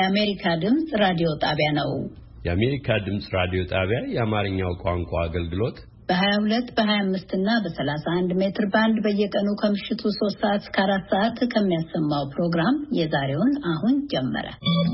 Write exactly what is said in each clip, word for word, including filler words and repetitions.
የአሜሪካ ድምጽ ራዲዮ ጣቢያ ነው። የአሜሪካ ድምጽ ራዲዮ ጣቢያ የአማርኛው ቋንቋ አገልግሎት በ22 በ25 እና በ31 ሜትር ባንድ በየቀኑ ከምሽቱ ሶስት ሰዓት እስከ አራት ሰዓት ከሚያሰማው ፕሮግራም የዛሬውን አሁን ጀመረ።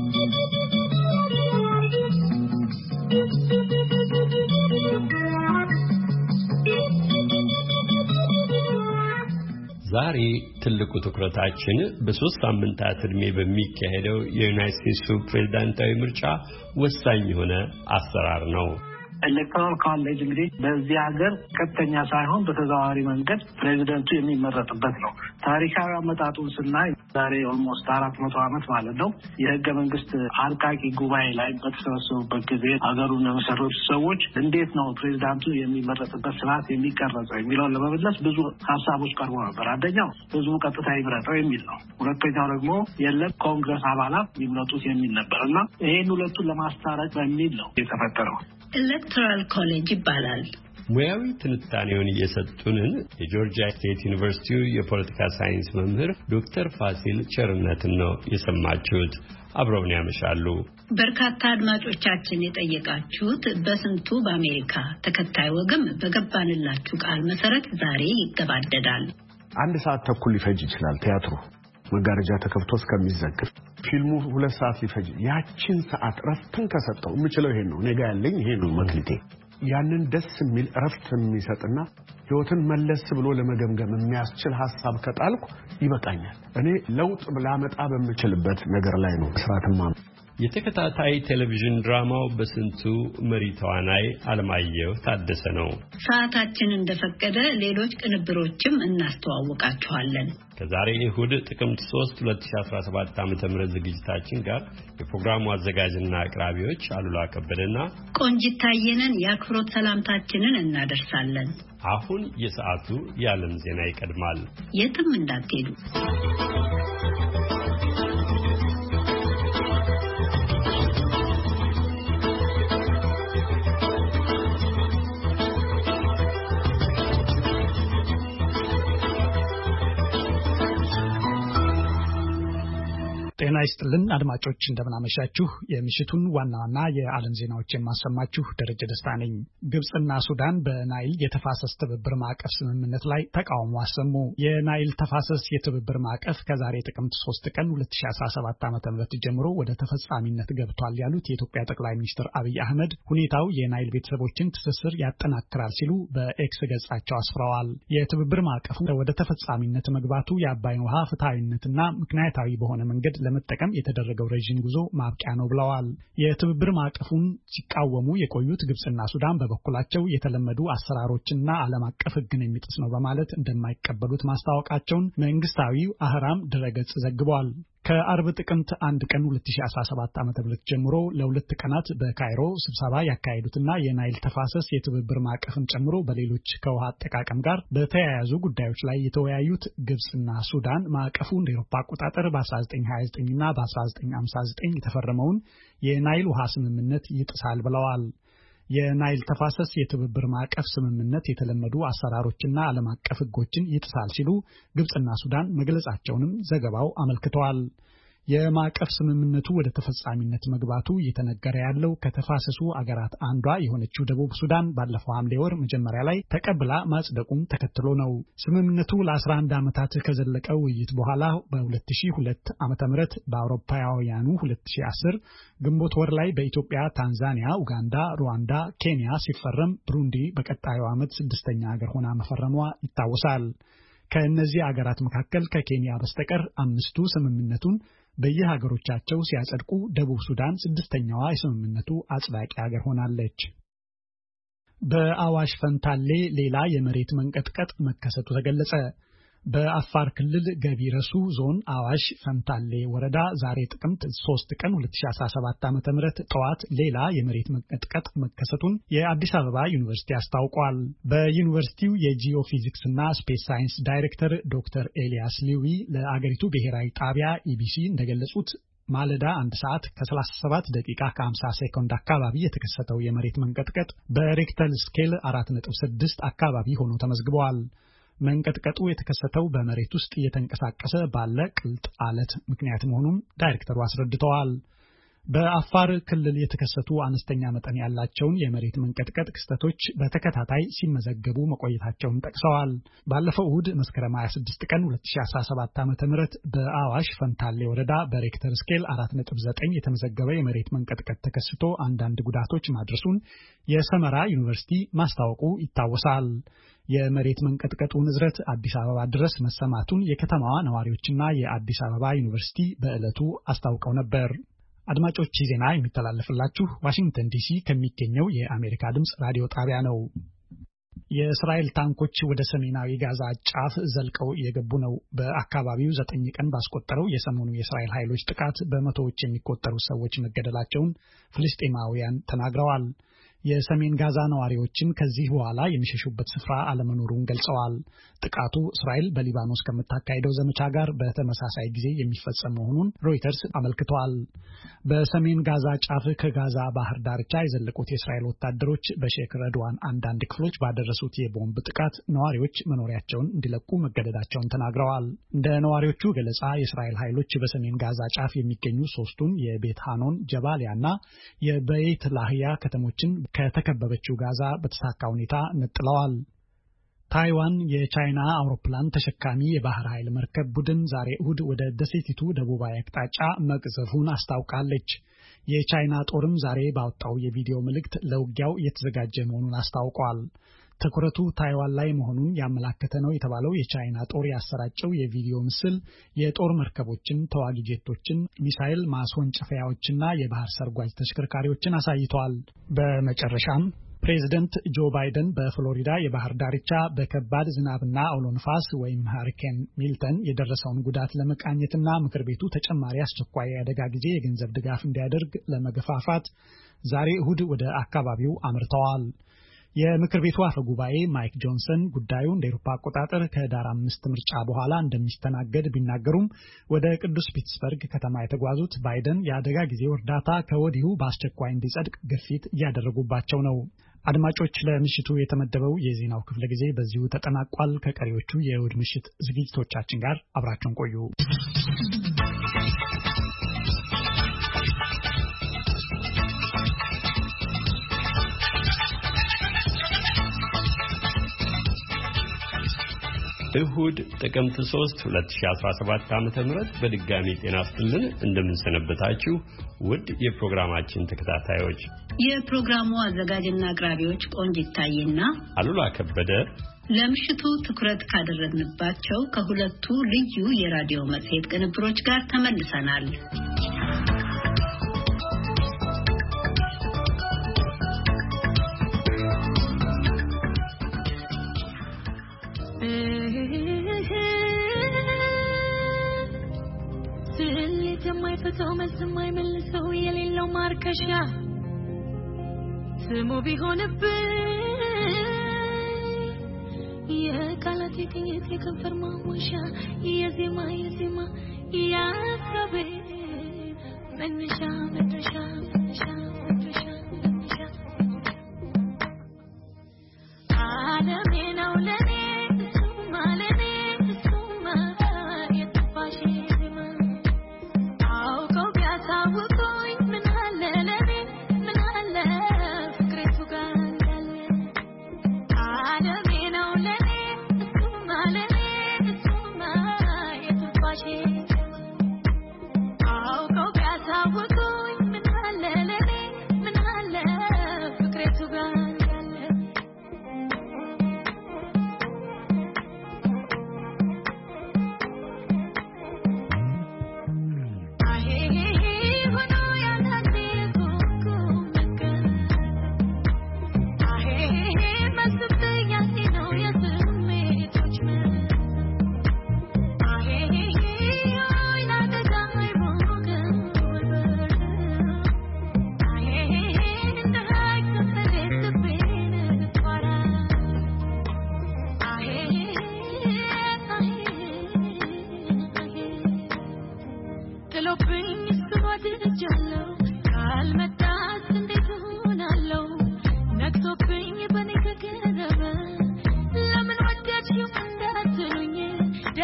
ዛሬ ትልቁ ትኩረታችን በሶስት ሳምንታት እድሜ በሚካሄደው የዩናይትድ ስቴትስ ፕሬዝዳንታዊ ምርጫ ወሳኝ የሆነ አሰራር ነው። ኤሌክቶራል ኮሌጅ እንግዲህ በዚህ ሀገር ቀጥተኛ ሳይሆን በተዘዋዋሪ መንገድ ፕሬዚደንቱ የሚመረጥበት ነው። ታሪካዊ አመጣጡን ስናይ ዛሬ ኦልሞስት አራት መቶ ዓመት ማለት ነው የህገ መንግስት አርቃቂ ጉባኤ ላይ በተሰበሰቡበት ጊዜ ሀገሩን የመሰረቱ ሰዎች እንዴት ነው ፕሬዚዳንቱ የሚመረጥበት ስርዓት የሚቀረጸው የሚለውን ለመመለስ ብዙ ሀሳቦች ቀርቦ ነበር። አንደኛው ህዝቡ ቀጥታ ይምረጠው የሚል ነው። ሁለተኛው ደግሞ የለም ኮንግረስ አባላት ይምረጡት የሚል ነበር እና ይሄን ሁለቱን ለማስታረቅ በሚል ነው የተፈጠረው። ኤሌክቶራል ኮሌጅ ይባላል። ሙያዊ ትንታኔውን እየሰጡንን የጆርጂያ ስቴት ዩኒቨርሲቲ የፖለቲካ ሳይንስ መምህር ዶክተር ፋሲል ቸርነትን ነው የሰማችሁት። አብረውን ያመሻሉ። በርካታ አድማጮቻችን የጠየቃችሁት በስንቱ በአሜሪካ ተከታይ ወግም በገባንላችሁ ቃል መሰረት ዛሬ ይገባደዳል። አንድ ሰዓት ተኩል ሊፈጅ ይችላል ቲያትሩ መጋረጃ ተከፍቶ እስከሚዘግር ፊልሙ ሁለት ሰዓት ሊፈጅ ያቺን ሰዓት ረፍትን ከሰጠው የምችለው ይሄን ነው። ነገ ያለኝ ይሄ ነው መክሊቴ። ያንን ደስ የሚል ረፍት የሚሰጥና ህይወትን መለስ ብሎ ለመገምገም የሚያስችል ሐሳብ ከጣልኩ ይበቃኛል። እኔ ለውጥ ላመጣ በምችልበት ነገር ላይ ነው ስራትማ። የተከታታይ ቴሌቪዥን ድራማው በስንቱ መሪ ተዋናይ አለማየሁ ታደሰ ነው። ሰዓታችን እንደፈቀደ ሌሎች ቅንብሮችም እናስተዋውቃችኋለን። ከዛሬ እሁድ ጥቅምት ሶስት ሁለት ሺህ አስራ ሰባት ዓ.ም ዝግጅታችን ጋር የፕሮግራሙ አዘጋጅና አቅራቢዎች አሉላ ከበደና ቆንጂት ታየነን የአክብሮት ሰላምታችንን እናደርሳለን። አሁን የሰዓቱ የዓለም ዜና ይቀድማል። የትም እንዳትሄዱ። ጤና ይስጥልን አድማጮች፣ እንደምናመሻችሁ። የምሽቱን ዋና ዋና የዓለም ዜናዎችን ማሰማችሁ ደረጀ ደስታ ነኝ። ግብጽና ሱዳን በናይል የተፋሰስ ትብብር ማዕቀፍ ስምምነት ላይ ተቃውሞ አሰሙ። የናይል ተፋሰስ የትብብር ማዕቀፍ ከዛሬ ጥቅምት ሶስት ቀን ሁለት ሺህ አስራ ሰባት ዓ.ም ጀምሮ ወደ ተፈጻሚነት ገብቷል ያሉት የኢትዮጵያ ጠቅላይ ሚኒስትር አብይ አህመድ ሁኔታው የናይል ቤተሰቦችን ትስስር ያጠናክራል ሲሉ በኤክስ ገጻቸው አስፍረዋል። የትብብር ማዕቀፉ ወደ ተፈጻሚነት መግባቱ የአባይን ውሃ ፍትሃዊነትና ምክንያታዊ በሆነ መንገድ ለመጠቀም የተደረገው ረጅም ጉዞ ማብቂያ ነው ብለዋል። የትብብር ማዕቀፉን ሲቃወሙ የቆዩት ግብጽና ሱዳን በበኩላቸው የተለመዱ አሰራሮችና ዓለም አቀፍ ሕግን የሚጥስ ነው በማለት እንደማይቀበሉት ማስታወቃቸውን መንግስታዊው አህራም ድረገጽ ዘግቧል። ከአርብ ጥቅምት አንድ ቀን ሁለት ሺህ አስራ ሰባት ዓ.ም ጀምሮ ለሁለት ቀናት በካይሮ ስብሰባ ያካሄዱትና የናይል ተፋሰስ የትብብር ማዕቀፍን ጨምሮ በሌሎች ከውሃ አጠቃቀም ጋር በተያያዙ ጉዳዮች ላይ የተወያዩት ግብጽና ሱዳን ማዕቀፉ እንደ አውሮፓ አቆጣጠር በ1929 እና በ1959 የተፈረመውን የናይል ውሃ ስምምነት ይጥሳል ብለዋል። የናይል ተፋሰስ የትብብር ማዕቀፍ ስምምነት የተለመዱ አሰራሮችና ዓለም አቀፍ ሕጎችን ይጥሳል ሲሉ ግብጽና ሱዳን መግለጻቸውንም ዘገባው አመልክተዋል። የማዕቀፍ ስምምነቱ ወደ ተፈጻሚነት መግባቱ እየተነገረ ያለው ከተፋሰሱ አገራት አንዷ የሆነችው ደቡብ ሱዳን ባለፈው ሐምሌ ወር መጀመሪያ ላይ ተቀብላ ማጽደቁን ተከትሎ ነው። ስምምነቱ ለአስራ አንድ ዓመታት ከዘለቀው ውይይት በኋላ በ2002 ዓ.ም በአውሮፓውያኑ ሁለት ሺህ አስር ግንቦት ወር ላይ በኢትዮጵያ፣ ታንዛኒያ፣ ኡጋንዳ፣ ሩዋንዳ፣ ኬንያ ሲፈረም ብሩንዲ በቀጣዩ ዓመት ስድስተኛ ሀገር ሆና መፈረሟ ይታወሳል። ከእነዚህ አገራት መካከል ከኬንያ በስተቀር አምስቱ ስምምነቱን በየሀገሮቻቸው ሲያጸድቁ ደቡብ ሱዳን ስድስተኛዋ የስምምነቱ አጽዳቂ ሀገር ሆናለች። በአዋሽ ፈንታሌ ሌላ የመሬት መንቀጥቀጥ መከሰቱ ተገለጸ። በአፋር ክልል ገቢረሱ ዞን አዋሽ ፈንታሌ ወረዳ ዛሬ ጥቅምት ሶስት ቀን ሁለት ሺህ አስራ ሰባት ዓ.ም ጠዋት ሌላ የመሬት መንቀጥቀጥ መከሰቱን የአዲስ አበባ ዩኒቨርሲቲ አስታውቋል። በዩኒቨርሲቲው የጂኦፊዚክስ እና ስፔስ ሳይንስ ዳይሬክተር ዶክተር ኤልያስ ሊዊ ለአገሪቱ ብሔራዊ ጣቢያ ኢቢሲ እንደገለጹት ማለዳ አንድ ሰዓት ከሰላሳ ሰባት ደቂቃ ከሀምሳ ሴኮንድ አካባቢ የተከሰተው የመሬት መንቀጥቀጥ በሬክተር ስኬል አራት ነጥብ ስድስት አካባቢ ሆኖ ተመዝግቧል። መንቀጥቀጡ የተከሰተው በመሬት ውስጥ እየተንቀሳቀሰ ባለ ቅልጥ አለት ምክንያት መሆኑን ዳይሬክተሩ አስረድተዋል። በአፋር ክልል የተከሰቱ አነስተኛ መጠን ያላቸውን የመሬት መንቀጥቀጥ ክስተቶች በተከታታይ ሲመዘገቡ መቆየታቸውን ጠቅሰዋል። ባለፈው እሁድ መስከረም ሃያ ስድስት ቀን ሁለት ሺህ አስራ ሰባት ዓ.ም በአዋሽ ፈንታሌ ወረዳ በሬክተር ስኬል አራት ነጥብ ዘጠኝ የተመዘገበ የመሬት መንቀጥቀጥ ተከስቶ አንዳንድ ጉዳቶች ማድረሱን የሰመራ ዩኒቨርሲቲ ማስታወቁ ይታወሳል። የመሬት መንቀጥቀጡ ንዝረት አዲስ አበባ ድረስ መሰማቱን የከተማዋ ነዋሪዎችና የአዲስ አበባ ዩኒቨርሲቲ በዕለቱ አስታውቀው ነበር። አድማጮች ዜና የሚተላለፍላችሁ ዋሽንግተን ዲሲ ከሚገኘው የአሜሪካ ድምጽ ራዲዮ ጣቢያ ነው። የእስራኤል ታንኮች ወደ ሰሜናዊ ጋዛ ጫፍ ዘልቀው እየገቡ ነው። በአካባቢው ዘጠኝ ቀን ባስቆጠረው የሰሞኑ የእስራኤል ኃይሎች ጥቃት በመቶዎች የሚቆጠሩ ሰዎች መገደላቸውን ፍልስጤማውያን ተናግረዋል። የሰሜን ጋዛ ነዋሪዎችን ከዚህ በኋላ የሚሸሹበት ስፍራ አለመኖሩን ገልጸዋል። ጥቃቱ እስራኤል በሊባኖስ ከምታካሄደው ዘመቻ ጋር በተመሳሳይ ጊዜ የሚፈጸም መሆኑን ሮይተርስ አመልክቷል። በሰሜን ጋዛ ጫፍ ከጋዛ ባህር ዳርቻ የዘለቁት የእስራኤል ወታደሮች በሼክ ረድዋን አንዳንድ ክፍሎች ባደረሱት የቦምብ ጥቃት ነዋሪዎች መኖሪያቸውን እንዲለቁ መገደዳቸውን ተናግረዋል። እንደ ነዋሪዎቹ ገለጻ የእስራኤል ኃይሎች በሰሜን ጋዛ ጫፍ የሚገኙ ሶስቱን የቤት ሃኖን፣ ጀባሊያና የበይት ላህያ ከተሞችን ከተከበበችው ጋዛ በተሳካ ሁኔታ ነጥለዋል። ታይዋን የቻይና አውሮፕላን ተሸካሚ የባህር ኃይል መርከብ ቡድን ዛሬ እሁድ ወደ ደሴቲቱ ደቡባዊ አቅጣጫ መቅዘፉን አስታውቃለች። የቻይና ጦርም ዛሬ ባወጣው የቪዲዮ መልእክት ለውጊያው እየተዘጋጀ መሆኑን አስታውቋል። ትኩረቱ ታይዋን ላይ መሆኑን ያመላከተ ነው የተባለው የቻይና ጦር ያሰራጨው የቪዲዮ ምስል የጦር መርከቦችን፣ ተዋጊ ጄቶችን፣ ሚሳኤል ማስወንጨፊያዎችና የባህር ሰርጓጅ ተሽከርካሪዎችን አሳይቷል። በመጨረሻም ፕሬዝደንት ጆ ባይደን በፍሎሪዳ የባህር ዳርቻ በከባድ ዝናብና አውሎ ንፋስ ወይም ሃሪኬን ሚልተን የደረሰውን ጉዳት ለመቃኘትና ምክር ቤቱ ተጨማሪ አስቸኳይ የአደጋ ጊዜ የገንዘብ ድጋፍ እንዲያደርግ ለመገፋፋት ዛሬ እሁድ ወደ አካባቢው አምርተዋል። የምክር ቤቱ አፈ ጉባኤ ማይክ ጆንሰን ጉዳዩ እንደ አውሮፓ አቆጣጠር ከዳር አምስት ምርጫ በኋላ እንደሚስተናገድ ቢናገሩም ወደ ቅዱስ ፒትስበርግ ከተማ የተጓዙት ባይደን የአደጋ ጊዜው እርዳታ ከወዲሁ በአስቸኳይ እንዲጸድቅ ግፊት እያደረጉባቸው ነው። አድማጮች ለምሽቱ የተመደበው የዜናው ክፍለ ጊዜ በዚሁ ተጠናቋል። ከቀሪዎቹ የእሁድ ምሽት ዝግጅቶቻችን ጋር አብራችሁን ቆዩ። እሁድ ጥቅምት ሶስት ሁለት ሺህ አስራ ሰባት ዓመተ ምህረት በድጋሚ ጤና ይስጥልን። እንደምንሰነበታችሁ ውድ የፕሮግራማችን ተከታታዮች። የፕሮግራሙ አዘጋጅና አቅራቢዎች ቆንጂት ታዬና አሉላ ከበደ ለምሽቱ ትኩረት ካደረግንባቸው ከሁለቱ ልዩ የራዲዮ መጽሔት ቅንብሮች ጋር ተመልሰናል። ፈተው መስማይ መልሰው የሌለው ማርከሻ ስሙ ቢሆንብኝ የቃላት የትኝት የከንፈር ማሞሻ የዜማ የዜማ ያሰቤ መነሻ መድረሻ መነሻ መድረሻ መነሻ ዓለሜ ነው ለኔ እሱማ ለኔ እሱማ የጠፋሽ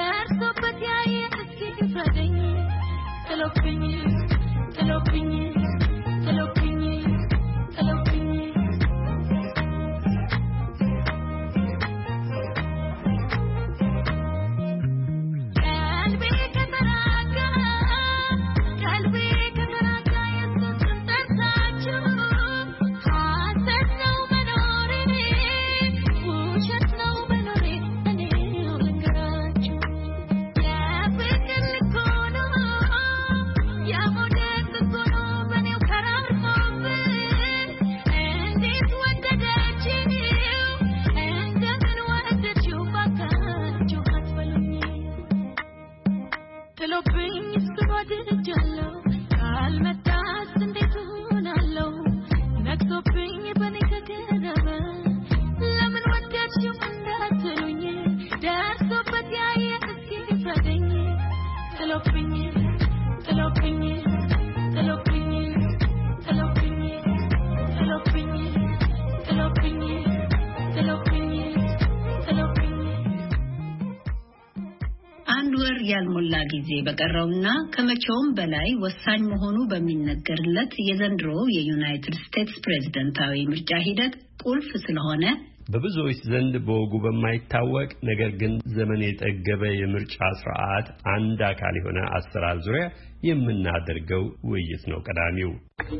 Hello, ያልሞላ ጊዜ በቀረውና ከመቼውም በላይ ወሳኝ መሆኑ በሚነገርለት የዘንድሮ የዩናይትድ ስቴትስ ፕሬዝዳንታዊ ምርጫ ሂደት ቁልፍ ስለሆነ በብዙዎች ዘንድ በወጉ በማይታወቅ ነገር ግን ዘመን የጠገበ የምርጫ ስርዓት አንድ አካል የሆነ አሰራር ዙሪያ የምናደርገው ውይይት ነው ቀዳሚው።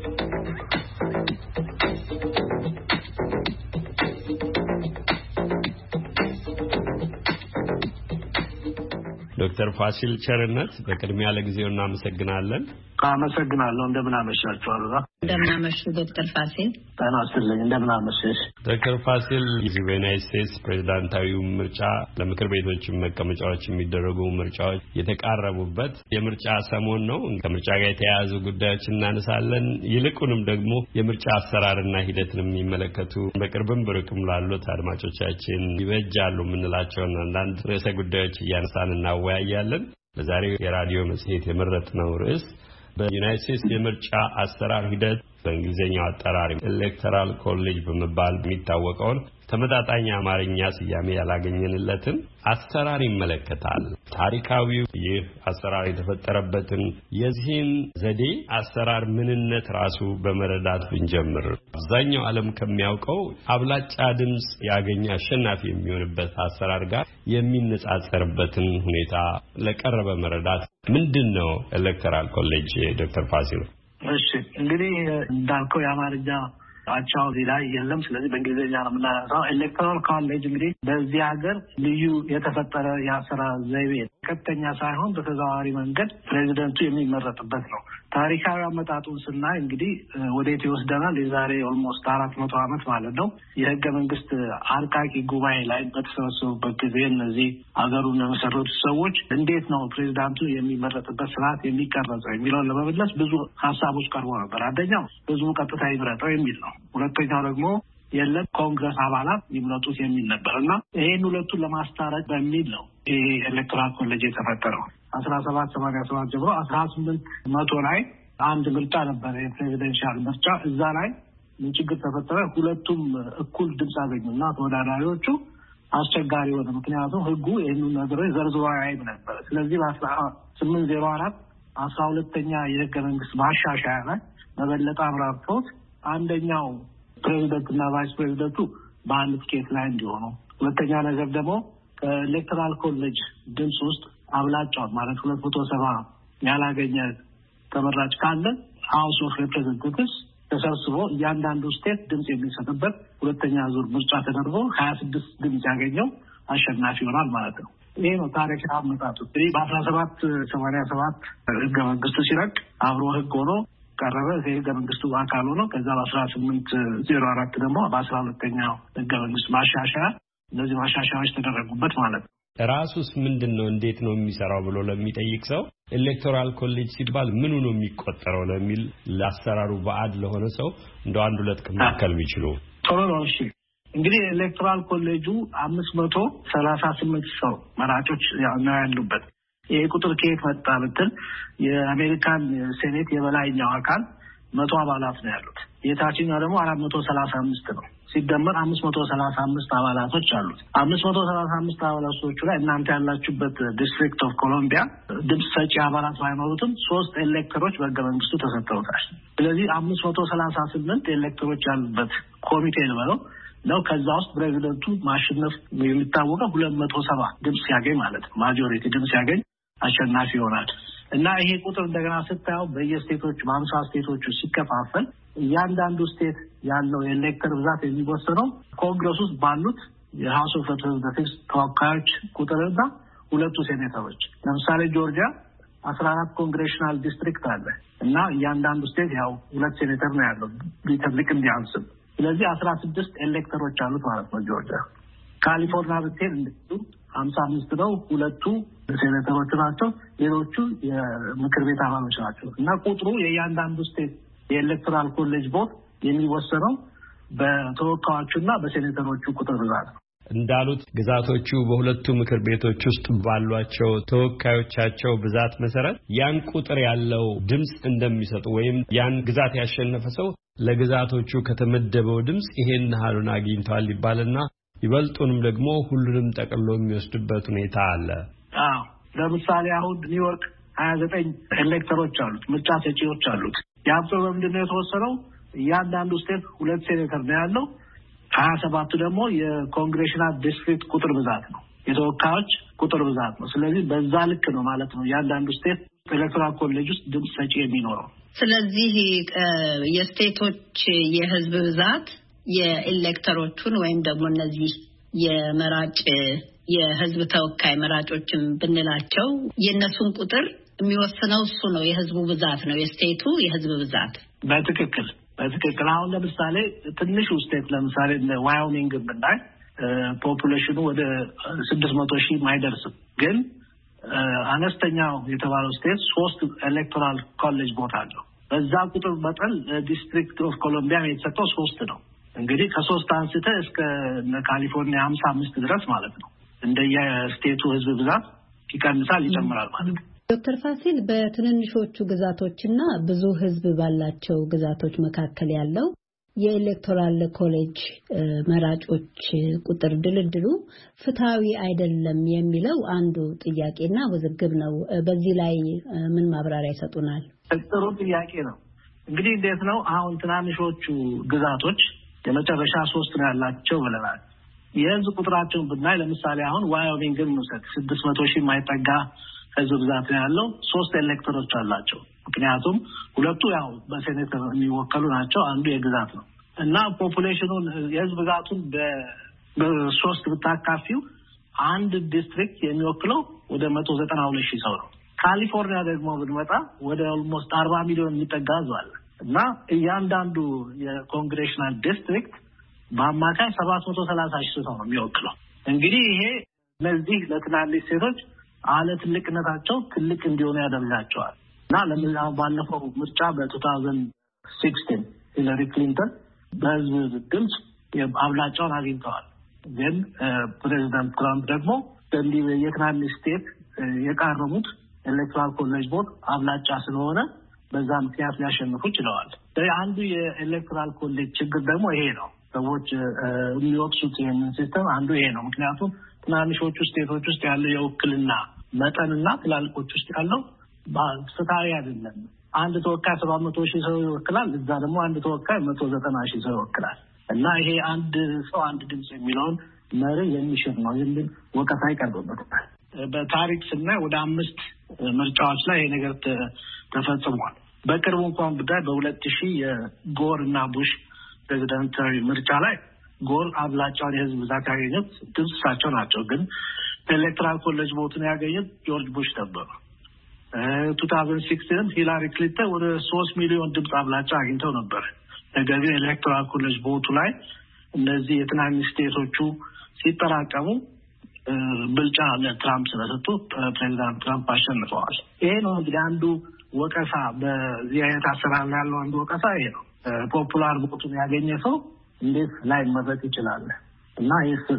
ዶክተር ፋሲል ቸርነት በቅድሚያ ለጊዜው እናመሰግናለን። አመሰግናለሁ። እንደምን አመሻችሁ አሉላ። እንደምን አመሹ ዶክተር ፋሲል። ጤና ይስጥልኝ። እንደምን አመሸሽ ዶክተር ፋሲል። የዩናይትድ ስቴትስ ፕሬዝዳንታዊ ምርጫ ለምክር ቤቶች መቀመጫዎች የሚደረጉ ምርጫዎች የተቃረቡበት የምርጫ ሰሞን ነው። ከምርጫ ጋር የተያያዙ ጉዳዮች እናነሳለን። ይልቁንም ደግሞ የምርጫ አሰራርና ሂደትን የሚመለከቱ በቅርብም በሩቅም ላሉት አድማጮቻችን ይበጃሉ የምንላቸውን አንዳንድ ርዕሰ ጉዳዮች እያነሳን እናወያያለን። ለዛሬው የራዲዮ መጽሔት የመረጥነው ርዕስ በዩናይትድ ስቴትስ የምርጫ አሰራር ሂደት በእንግሊዝኛው አጠራር ኤሌክቶራል ኮሌጅ በመባል የሚታወቀውን ተመጣጣኝ አማርኛ ስያሜ ያላገኘንለትን አሰራር ይመለከታል። ታሪካዊው ይህ አሰራር የተፈጠረበትን የዚህን ዘዴ አሰራር ምንነት ራሱ በመረዳት ብንጀምር አብዛኛው ዓለም ከሚያውቀው አብላጫ ድምጽ ያገኘ አሸናፊ የሚሆንበት አሰራር ጋር የሚነጻጸርበትን ሁኔታ ለቀረበ መረዳት ምንድነው ኤሌክቶራል ኮሌጅ? ዶክተር ፋሲል። እሺ እንግዲህ እንዳልከው የአማርኛ አቻው ላይ የለም። ስለዚህ በእንግሊዝኛ ነው የምናነሳው። ኤሌክቶራል ኮሌጅ እንግዲህ በዚህ ሀገር ልዩ የተፈጠረ የአሰራር ዘይቤ ቀጥተኛ ሳይሆን በተዘዋዋሪ መንገድ ፕሬዚደንቱ የሚመረጥበት ነው። ታሪካዊ አመጣጡን ስናይ እንግዲህ ወዴት ይወስደናል? የዛሬ ኦልሞስት አራት መቶ ዓመት ማለት ነው። የህገ መንግስት አርቃቂ ጉባኤ ላይ በተሰበሰቡበት ጊዜ እነዚህ ሀገሩን የመሰረቱ ሰዎች እንዴት ነው ፕሬዚዳንቱ የሚመረጥበት ስርዓት የሚቀረጸው የሚለውን ለመመለስ ብዙ ሀሳቦች ቀርቦ ነበር። አንደኛው ህዝቡ ቀጥታ ይምረጠው የሚል ነው። ሁለተኛው ደግሞ የለም ኮንግረስ አባላት ይምረጡት የሚል ነበር እና ይሄን ሁለቱን ለማስታረቅ በሚል ነው ይሄ ኤሌክቶራል ኮሌጅ የተፈጠረው። አስራ ሰባት ሰማንያ ሰባት ጀምሮ አስራ ስምንት መቶ ላይ አንድ ምርጫ ነበር፣ የፕሬዚደንሻል ምርጫ። እዛ ላይ ምን ችግር ተፈጠረ? ሁለቱም እኩል ድምፅ አገኙና ተወዳዳሪዎቹ አስቸጋሪ ሆነ። ምክንያቱም ህጉ ይህን ነገሮች ዘርዝሮ አይም ነበር። ስለዚህ በአስራ ስምንት ዜሮ አራት አስራ ሁለተኛ የህገ መንግስት ማሻሻያ ላይ በበለጠ አብራርተውት አንደኛው ፕሬዚደንትና ቫይስ ፕሬዚደንቱ በአንድ ቲኬት ላይ እንዲሆኑ፣ ሁለተኛ ነገር ደግሞ ከኤሌክቶራል ኮሌጅ ድምፅ ውስጥ አብላጫው ማለት ሁለት መቶ ሰባ ያላገኘ ተመራጭ ካለ ሃውስ ኦፍ ሪፕሬዘንታቲቭስ ተሰብስቦ እያንዳንዱ ስቴት ድምፅ የሚሰጥበት ሁለተኛ ዙር ምርጫ ተደርጎ ሀያ ስድስት ድምፅ ያገኘው አሸናፊ ይሆናል ማለት ነው። ይሄ ነው ታሪክ አመጣጡ። እንግዲህ በአስራ ሰባት ሰማንያ ሰባት ህገ መንግስቱ ሲረቅ አብሮ ህግ ሆኖ ቀረበ። ህገ መንግስቱ አካል ሆኖ ከዛ በአስራ ስምንት ዜሮ አራት ደግሞ በአስራ ሁለተኛው ህገ መንግስት ማሻሻያ እነዚህ ማሻሻያዎች ተደረጉበት ማለት ነው። ራሱስ ምንድነው እንዴት ነው የሚሰራው ብሎ ለሚጠይቅ ሰው ኤሌክቶራል ኮሌጅ ሲባል ምኑ ነው የሚቆጠረው ለሚል ለአሰራሩ ባዕድ ለሆነ ሰው እንደው አንድ ሁለት ከመካከል ቢችሉ ጥሩ ነው። እሺ እንግዲህ ኤሌክቶራል ኮሌጁ አምስት መቶ ሰላሳ ስምንት ሰው መራጮች ነው ያሉበት። ይሄ ቁጥር ከየት መጣ ብትል የአሜሪካን ሴኔት የበላይኛው አካል መቶ አባላት ነው ያሉት። የታችኛው ደግሞ አራት መቶ ሰላሳ አምስት ነው። ሲደመር አምስት መቶ ሰላሳ አምስት አባላቶች አሉት። አምስት መቶ ሰላሳ አምስት አባላቶቹ ላይ እናንተ ያላችሁበት ዲስትሪክት ኦፍ ኮሎምቢያ ድምፅ ሰጪ አባላት ባይኖሩትም ሶስት ኤሌክተሮች በህገ መንግስቱ ተሰጥተውታል። ስለዚህ አምስት መቶ ሰላሳ ስምንት ኤሌክተሮች ያሉበት ኮሚቴ ነው ነው ከዛ ውስጥ ፕሬዚደንቱ ማሸነፍ የሚታወቀው ሁለት መቶ ሰባ ድምፅ ሲያገኝ ማለት ነው። ማጆሪቲ ድምፅ ሲያገኝ አሸናፊ ይሆናል። እና ይሄ ቁጥር እንደገና ስታየው በየስቴቶች በአምሳ ስቴቶቹ ሲከፋፈል እያንዳንዱ ስቴት ያለው የኤሌክተር ብዛት የሚወሰነው ኮንግረስ ውስጥ ባሉት የሃውስ ኦፍ ሪፕሬዘንታቲቭስ ተወካዮች ቁጥርና ሁለቱ ሴኔተሮች። ለምሳሌ ጆርጂያ አስራ አራት ኮንግሬሽናል ዲስትሪክት አለ እና እያንዳንዱ ስቴት ያው ሁለት ሴኔተር ነው ያለው ሪፐብሊክ እንዲያንስም። ስለዚህ አስራ ስድስት ኤሌክተሮች አሉት ማለት ነው ጆርጂያ። ካሊፎርኒያ ብትሄድ እንደዚሁ ሀምሳ አምስት ነው፣ ሁለቱ ሴኔተሮች ናቸው፣ ሌሎቹ የምክር ቤት አባሎች ናቸው። እና ቁጥሩ የእያንዳንዱ ስቴት የኤሌክቶራል ኮሌጅ ቦት የሚወሰነው በተወካዮቹና በሴኔተሮቹ ቁጥር ብዛት ነው። እንዳሉት ግዛቶቹ በሁለቱ ምክር ቤቶች ውስጥ ባሏቸው ተወካዮቻቸው ብዛት መሰረት ያን ቁጥር ያለው ድምጽ እንደሚሰጡ ወይም ያን ግዛት ያሸነፈ ሰው ለግዛቶቹ ከተመደበው ድምጽ ይሄን ያህሉን አግኝቷል ይባልና ይበልጡንም ደግሞ ሁሉንም ጠቅልሎ የሚወስድበት ሁኔታ አለ። አዎ ለምሳሌ አሁን ኒውዮርክ ሀያ ዘጠኝ ኤሌክተሮች አሉት፣ ምርጫ ሰጪዎች አሉት። ያብቶ በምንድነው የተወሰነው? እያንዳንዱ ስቴት ሁለት ሴኔተር ነው ያለው። ሀያ ሰባቱ ደግሞ የኮንግሬሽናል ዲስትሪክት ቁጥር ብዛት ነው፣ የተወካዮች ቁጥር ብዛት ነው። ስለዚህ በዛ ልክ ነው ማለት ነው እያንዳንዱ ስቴት ኤሌክቶራል ኮሌጅ ውስጥ ድምጽ ሰጪ የሚኖረው። ስለዚህ የስቴቶች የህዝብ ብዛት የኤሌክተሮቹን ወይም ደግሞ እነዚህ የመራጭ የህዝብ ተወካይ መራጮችን ብንላቸው የነሱን ቁጥር የሚወስነው እሱ ነው፣ የህዝቡ ብዛት ነው፣ የስቴቱ የህዝብ ብዛት። በትክክል በትክክል። አሁን ለምሳሌ ትንሹ ስቴት ለምሳሌ ዋዮሚንግ ብናይ ፖፑሌሽኑ ወደ ስድስት መቶ ሺህ አይደርስም፣ ግን አነስተኛው የተባለው ስቴት ሶስት ኤሌክቶራል ኮሌጅ ቦታ አለው። በዛ ቁጥር መጠን ዲስትሪክት ኦፍ ኮሎምቢያ የተሰጠው ሶስት ነው። እንግዲህ ከሶስት አንስተ እስከ ካሊፎርኒያ ሃምሳ አምስት ድረስ ማለት ነው። እንደየ ስቴቱ ህዝብ ብዛት ይቀንሳል ይጨምራል ማለት ነው። ዶክተር ፋሲል በትንንሾቹ ግዛቶችና ብዙ ህዝብ ባላቸው ግዛቶች መካከል ያለው የኤሌክቶራል ኮሌጅ መራጮች ቁጥር ድልድሉ ፍትሃዊ አይደለም የሚለው አንዱ ጥያቄና ውዝግብ ነው። በዚህ ላይ ምን ማብራሪያ ይሰጡናል? ጥሩ ጥያቄ ነው። እንግዲህ እንዴት ነው አሁን ትናንሾቹ ግዛቶች የመጨረሻ ሶስት ነው ያላቸው ብለናል። የህዝብ ቁጥራቸውን ብናይ ለምሳሌ አሁን ዋዮሚንግን እንውሰድ። ስድስት መቶ ሺህ የማይጠጋ ህዝብ ብዛት ነው ያለው። ሶስት ኤሌክተሮች አላቸው። ምክንያቱም ሁለቱ ያው በሴኔተር የሚወከሉ ናቸው፣ አንዱ የግዛት ነው እና ፖፑሌሽኑን የህዝብ ብዛቱን በሶስት ብታካፊው አንድ ዲስትሪክት የሚወክለው ወደ መቶ ዘጠና ሁለት ሺህ ሰው ነው። ካሊፎርኒያ ደግሞ ብንመጣ ወደ ኦልሞስት አርባ ሚሊዮን የሚጠጋ ህዝብ አለ እና እያንዳንዱ የኮንግሬሽናል ዲስትሪክት በአማካይ ሰባት መቶ ሰላሳ ሺህ ሰው ነው የሚወክለው። እንግዲህ ይሄ ለዚህ ለትናንሽ ሴቶች አለ ትልቅነታቸው ትልቅ እንዲሆኑ ያደርጋቸዋል እና ለምን ባለፈው ምርጫ በ2016 ሂላሪ ክሊንተን በህዝብ ድምጽ አብላጫውን አግኝተዋል። ግን ፕሬዚዳንት ትራምፕ ደግሞ እንዲህ የትናንሽ ስቴት የቃረሙት ኤሌክቶራል ኮሌጅ ቦርድ አብላጫ ስለሆነ በዛ ምክንያት ሊያሸንፉ ይችላል። አንዱ የኤሌክቶራል ኮሌጅ ችግር ደግሞ ይሄ ነው። ሰዎች የሚወቅሱት ይሄንን ሲስተም አንዱ ይሄ ነው። ምክንያቱም ትናንሾቹ ስቴቶች ውስጥ ያለው የውክልና መጠንና ትላልቆቹ ውስጥ ያለው ፍትሃዊ አይደለም። አንድ ተወካይ ሰባት መቶ ሺህ ሰው ይወክላል፣ እዛ ደግሞ አንድ ተወካይ መቶ ዘጠና ሺህ ሰው ይወክላል እና ይሄ አንድ ሰው አንድ ድምጽ የሚለውን መርህ የሚሽር ነው የሚል ወቀሳ ይቀርብበታል። በታሪክ ስናይ ወደ አምስት ምርጫዎች ላይ ይሄ ነገር ተፈጽሟል። በቅርቡ እንኳን ብታይ በሁለት ሺህ የጎር እና ቡሽ ፕሬዚዳንታዊ ምርጫ ላይ ጎር አብላጫውን የህዝብ ብዛት ያገኙት ድምጽ እሳቸው ናቸው። ግን ኤሌክቶራል ኮሌጅ ቦቱን ያገኙት ጆርጅ ቡሽ ነበሩ። ሁለት ሺህ ስድስት ሂላሪ ክሊንተን ወደ ሶስት ሚሊዮን ድምጽ አብላጫ አግኝተው ነበር። ነገር ግን ኤሌክቶራል ኮሌጅ ቦቱ ላይ እነዚህ የትናንሽ ስቴቶቹ ሲጠራቀሙ ብልጫ ለትራምፕ ስለሰጡ ፕሬዚዳንት ትራምፕ አሸንፈዋል። ይሄ ነው እንግዲህ አንዱ ወቀሳ፣ በዚህ አይነት አሰራር ያለው አንዱ ወቀሳ ይሄ ነው። ፖፑላር ቦቱን ያገኘ ሰው እንዴት ላይ መረጥ ይችላል እና